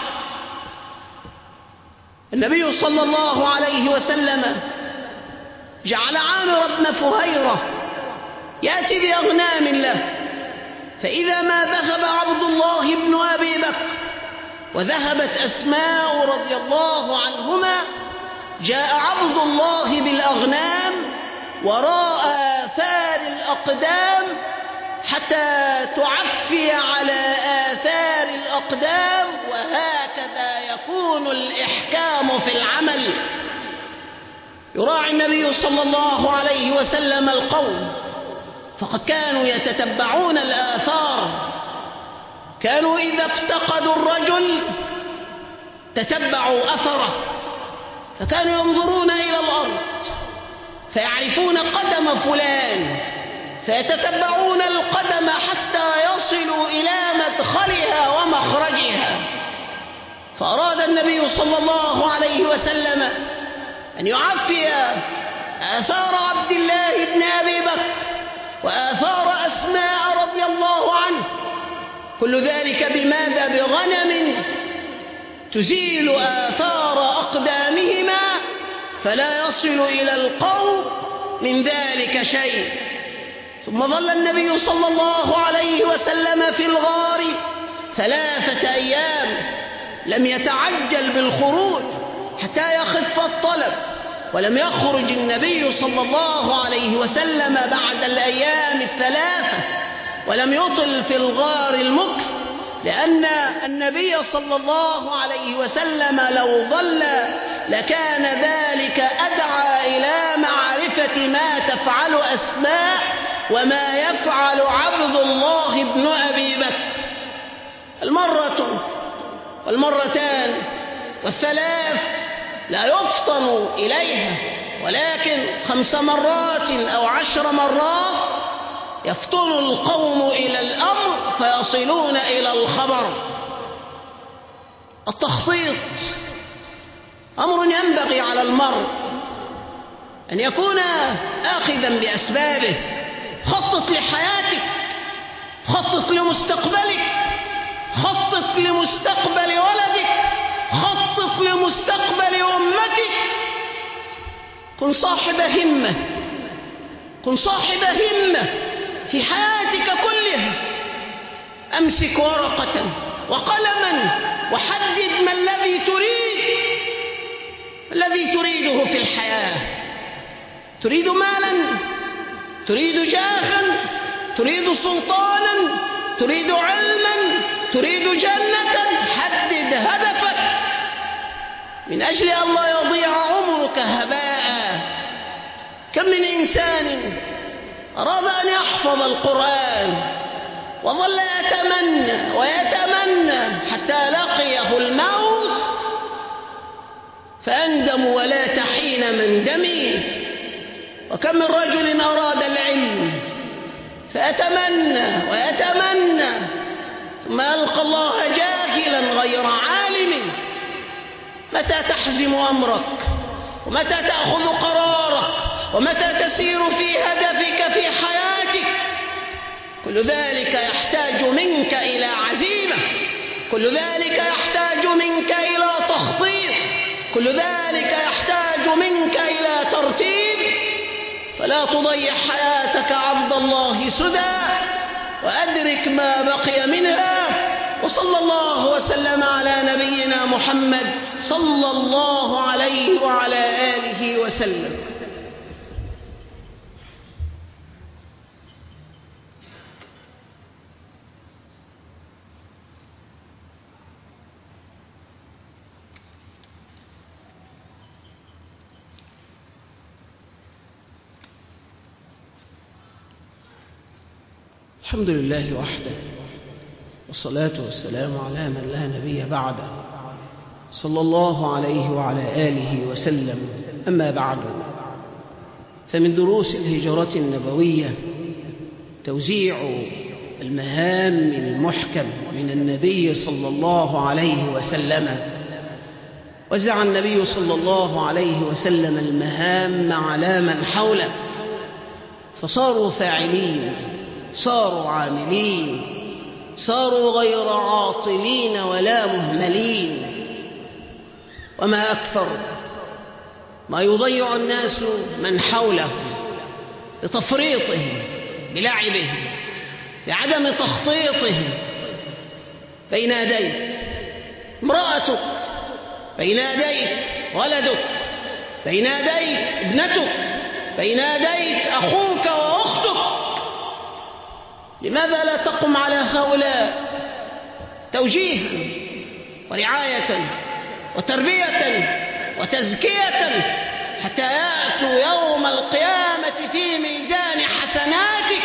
النبي صلى الله عليه وسلم جعل عامر بن فهيرة يأتي بأغنام له، فإذا ما ذهب عبد الله بن أبي بكر وذهبت أسماء رضي الله عنهما، جاء عبد الله بالأغنام وراء آثار الأقدام حتى تعفي على آثار الأقدام، وهكذا يكون الإحكام في العمل. يراعي النبي صلى الله عليه وسلم القوم، فقد كانوا يتتبعون الآثار، كانوا إذا افتقدوا الرجل تتبعوا أثره، فكانوا ينظرون إلى الأرض فيعرفون قدم فلان، فيتتبعون القدم حتى يصلوا إلى مدخلها ومخرجها. فأراد النبي صلى الله عليه وسلم أن يعفي آثار عبد الله بن أبي بكر وآثار أسماء رضي الله عنه، كل ذلك بماذا؟ بغنم تزيل آثار أقدامهما فلا يصل إلى القوم من ذلك شيء. ثم ظل النبي صلى الله عليه وسلم في الغار ثلاثة أيام، لم يتعجل بالخروج حتى يخف الطلب، ولم يخرج النبي صلى الله عليه وسلم بعد الأيام الثلاثة، ولم يطل في الغار المكث، لأن النبي صلى الله عليه وسلم لو ظل لكان ذلك أدعى إلى معرفة ما تفعل أسماء وما يفعل عبد الله بن أبي بكر. المرة والمرتان والثلاث لا يفطن إليها، ولكن خمس مرات أو عشر مرات يفطن القوم إلى الأمر فيصلون إلى الخبر. التخطيط أمر ينبغي على المرء أن يكون آخذا بأسبابه. خطط لحياتك، خطط لمستقبلك، خطط لمستقبل ولدك، خطط لمستقبل أمتك. كن صاحب همة، كن صاحب همة في حياتك كلها. أمسك ورقة وقلما وحدد ما الذي تريد، الذي تريده في الحياة. تريد مالا، تريد جاها، تريد سلطانا، تريد علما، تريد جنة. حدد هدفك من أجل أن لا يضيع عمرك هباء. كم من إنسان أراد أن يحفظ القرآن وظل يتمنى ويتمنى حتى لقيه الموت، فأندم ولا تحين من دمي. وكم من رجل أراد العلم فأتمنى ويتمنى ثم ألقى الله جاهلا غير عالم. متى تحزم أمرك؟ ومتى تأخذ قرارك؟ ومتى تسير في هدفك في حياتك؟ كل ذلك يحتاج منك إلى عزيمة، كل ذلك يحتاج منك إلى تخطيط، كل ذلك يحتاج منك إلى ترتيب. فلا تضيع حياتك عبد الله سدى، وأدرك ما بقي منها. وصلى الله وسلم على نبينا محمد صلى الله عليه وعلى آله وسلم. الحمد لله وحده، والصلاة والسلام على من لا نبي بعده، صلى الله عليه وعلى آله وسلم. أما بعد، فمن دروس الهجرة النبوية توزيع المهام المحكم من النبي صلى الله عليه وسلم. وزع النبي صلى الله عليه وسلم المهام على من حوله، فصاروا فاعلين، صاروا عاملين، صاروا غير عاطلين ولا مهملين. وما أكثر ما يضيع الناس من حوله بتفريطهم، بلعبهم، بعدم تخطيطهم. بين يديك امرأتك، بين يديك ولدك، بين يديك ابنتك، بين يديك أخوك وأختك. لماذا لا تقم على هؤلاء توجيها ورعاية وتربية وتزكية حتى يأتوا يوم القيامة في ميزان حسناتك؟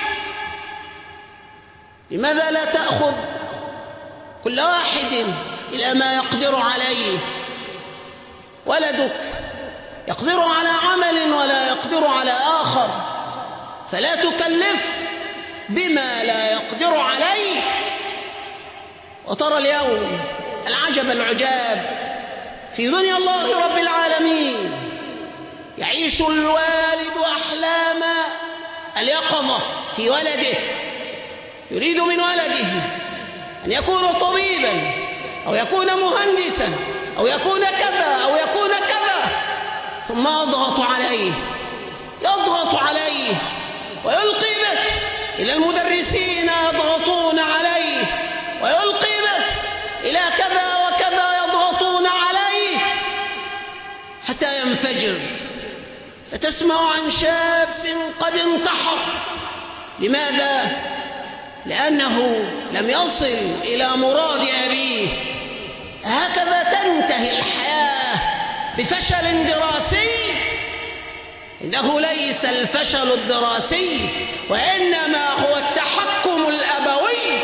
لماذا لا تأخذ كل واحد إلى ما يقدر عليه؟ ولدك يقدر على عمل ولا يقدر على آخر، فلا تكلف بما لا يقدر عليه. وترى اليوم العجب العجاب في دنيا الله رب العالمين، يعيش الوالد أحلام اليقظة في ولده، يريد من ولده أن يكون طبيبا أو يكون مهندسا أو يكون كذا أو يكون كذا، ثم يضغط عليه يضغط عليه ويلقي به إلى المدرسين يضغطون عليه، ويلقي به إلى كذا وكذا يضغطون عليه حتى ينفجر. فتسمع عن شاب قد انتحر. لماذا؟ لأنه لم يصل إلى مراد أبيه. هكذا تنتهي الحياة بفشل دراسي. إنه ليس الفشل الدراسي، وإنما هو التحكم الأبوي.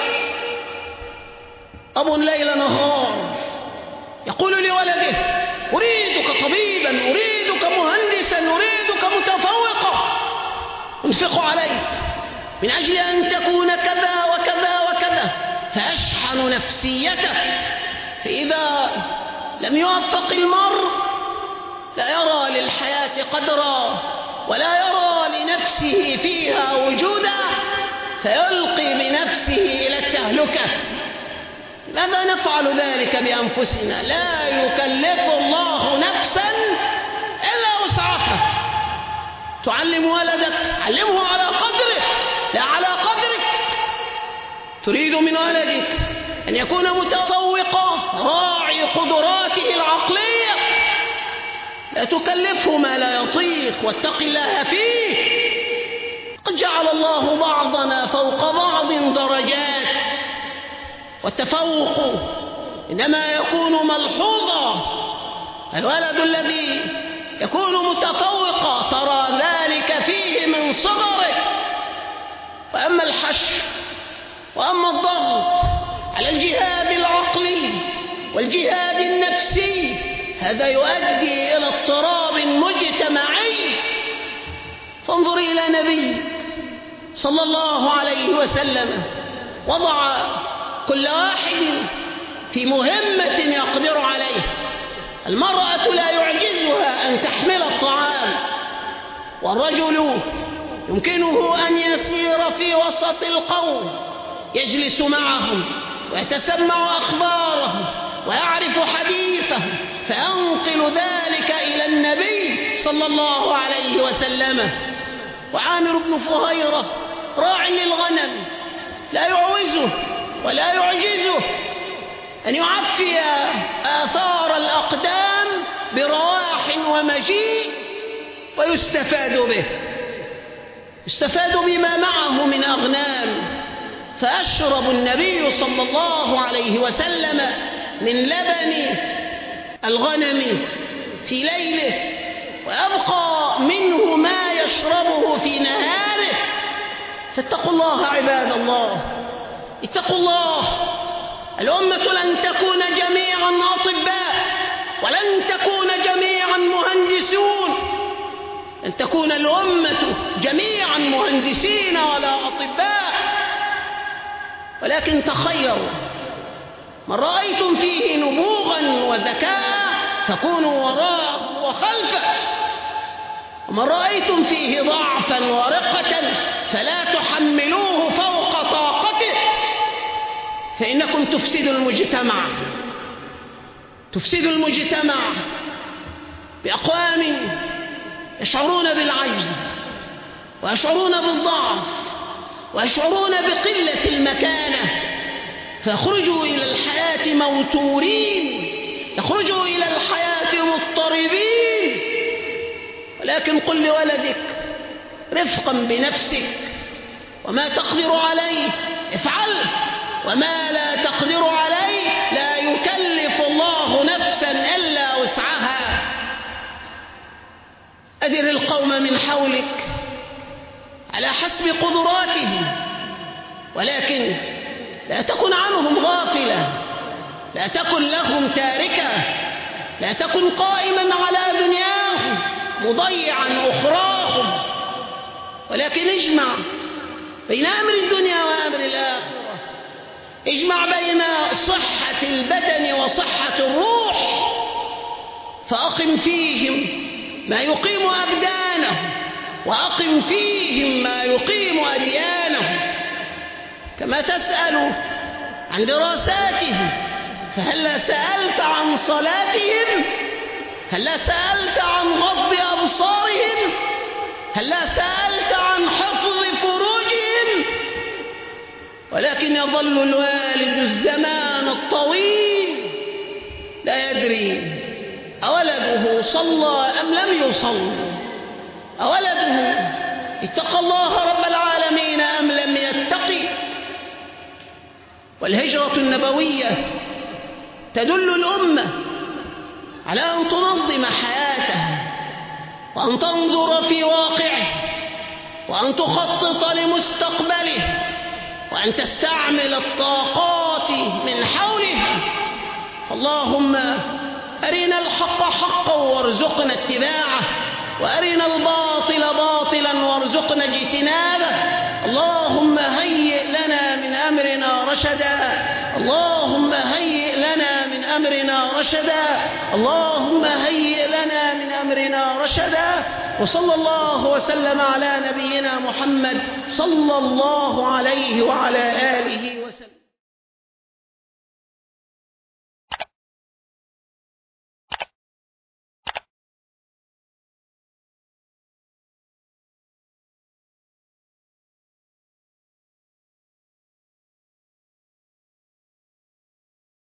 أب ليل نهار يقول لولده: أريدك طبيبا، أريدك مهندسا، أريدك متفوقا، أنفق عليك من أجل أن تكون كذا وكذا وكذا، فأشحن نفسيته. فإذا لم يوفق المرء لا يرى للحياة قدرا ولا يرى لنفسه فيها وجودا، فيلقي بنفسه إلى التهلكة. لماذا نفعل ذلك بأنفسنا؟ لا يكلف الله نفسا إلا وسعها. تعلم ولدك، علمه على قدره لا على قدرك. تريد من ولدك أن يكون متفوقا راعي قدراته العقلية، لا تكلفه ما لا يطيق، واتق الله فيه. قد جعل الله بعضنا فوق بعض درجات، والتفوق إنما يكون ملحوظا. الولد الذي يكون متفوقا ترى ذلك فيه من صغره. وأما الحشر وأما الضغط على الجهاد العقلي والجهاد النفسي، هذا يؤدي إلى اضطراب مجتمعي. فانظر إلى نبي صلى الله عليه وسلم وضع كل واحد في مهمة يقدر عليه. المرأة لا يعجزها أن تحمل الطعام، والرجل يمكنه أن يسير في وسط القوم، يجلس معهم ويتسمع أخبارهم ويعرف حديثهم، فينقل ذلك إلى النبي صلى الله عليه وسلم. وعامر بن فهيرة راع للغنم، لا يعوزه ولا يعجزه أن يعفي آثار الأقدام برواح ومجيء، ويستفاد به، يستفاد بما معه من أغنام. فأشرب النبي صلى الله عليه وسلم من لبن الغنم في ليله، ويبقى منه ما يشربه في نهاره. فاتقوا الله عباد الله، اتقوا الله. الأمة لن تكون جميعا أطباء، ولن تكون جميعا مهندسون، لن تكون الأمة جميعا مهندسين ولا أطباء. ولكن تخيروا، من رأيتم فيه نبوغا وذكاء فكونوا وراءه وخلفه، ومن رأيتم فيه ضعفا ورقة فلا تحملوه فوق طاقته، فإنكم تفسدوا المجتمع تفسدوا المجتمع بأقوام يشعرون بالعجز ويشعرون بالضعف ويشعرون بقلة المكانة، فيخرجوا إلى الحياة موتورين، يخرجوا إلى الحياة مضطربين. ولكن قل لولدك رفقا بنفسك، وما تقدر عليه افعله، وما لا تقدر عليه لا يكلف الله نفسا إلا وسعها. أدر القوم من حولك على حسب قدراتهم، ولكن لا تكن عنهم غافلة، لا تكن لهم تاركة، لا تكن قائما على دنياهم مضيعا أخراهم، ولكن اجمع بين أمر الدنيا وأمر الآخرة، اجمع بين صحة البدن وصحة الروح، فأقم فيهم ما يقيم أبدانهم، وأقم فيهم ما يقيم أديانهم. كما تسأل عن دراساتهم، فهلا سألت عن صلاتهم؟ هلا سألت عن غض أبصارهم؟ هلا سألت عن حفظ فروجهم؟ ولكن يظل الوالد الزمان الطويل لا يدري أولده صلى أم لم يصل، أولده اتقى الله رب العالمين أم لم يتقي. والهجرة النبوية تدل الأمة على أن تنظم حياتها، وأن تنظر في واقعه، وأن تخطط لمستقبله، وأن تستعمل الطاقات من حولها. اللهم أرنا الحق حقا وارزقنا اتباعه، وأرنا الباطل باطلا وارزقنا اجتنابه. اللهم هيئ لنا من أمرنا رشدا، اللهم هيئ لنا من أمرنا رشدا، اللهم هيئ لنا من أمرنا رشدا. وصلى الله وسلم على نبينا محمد صلى الله عليه وعلى آله وسلم.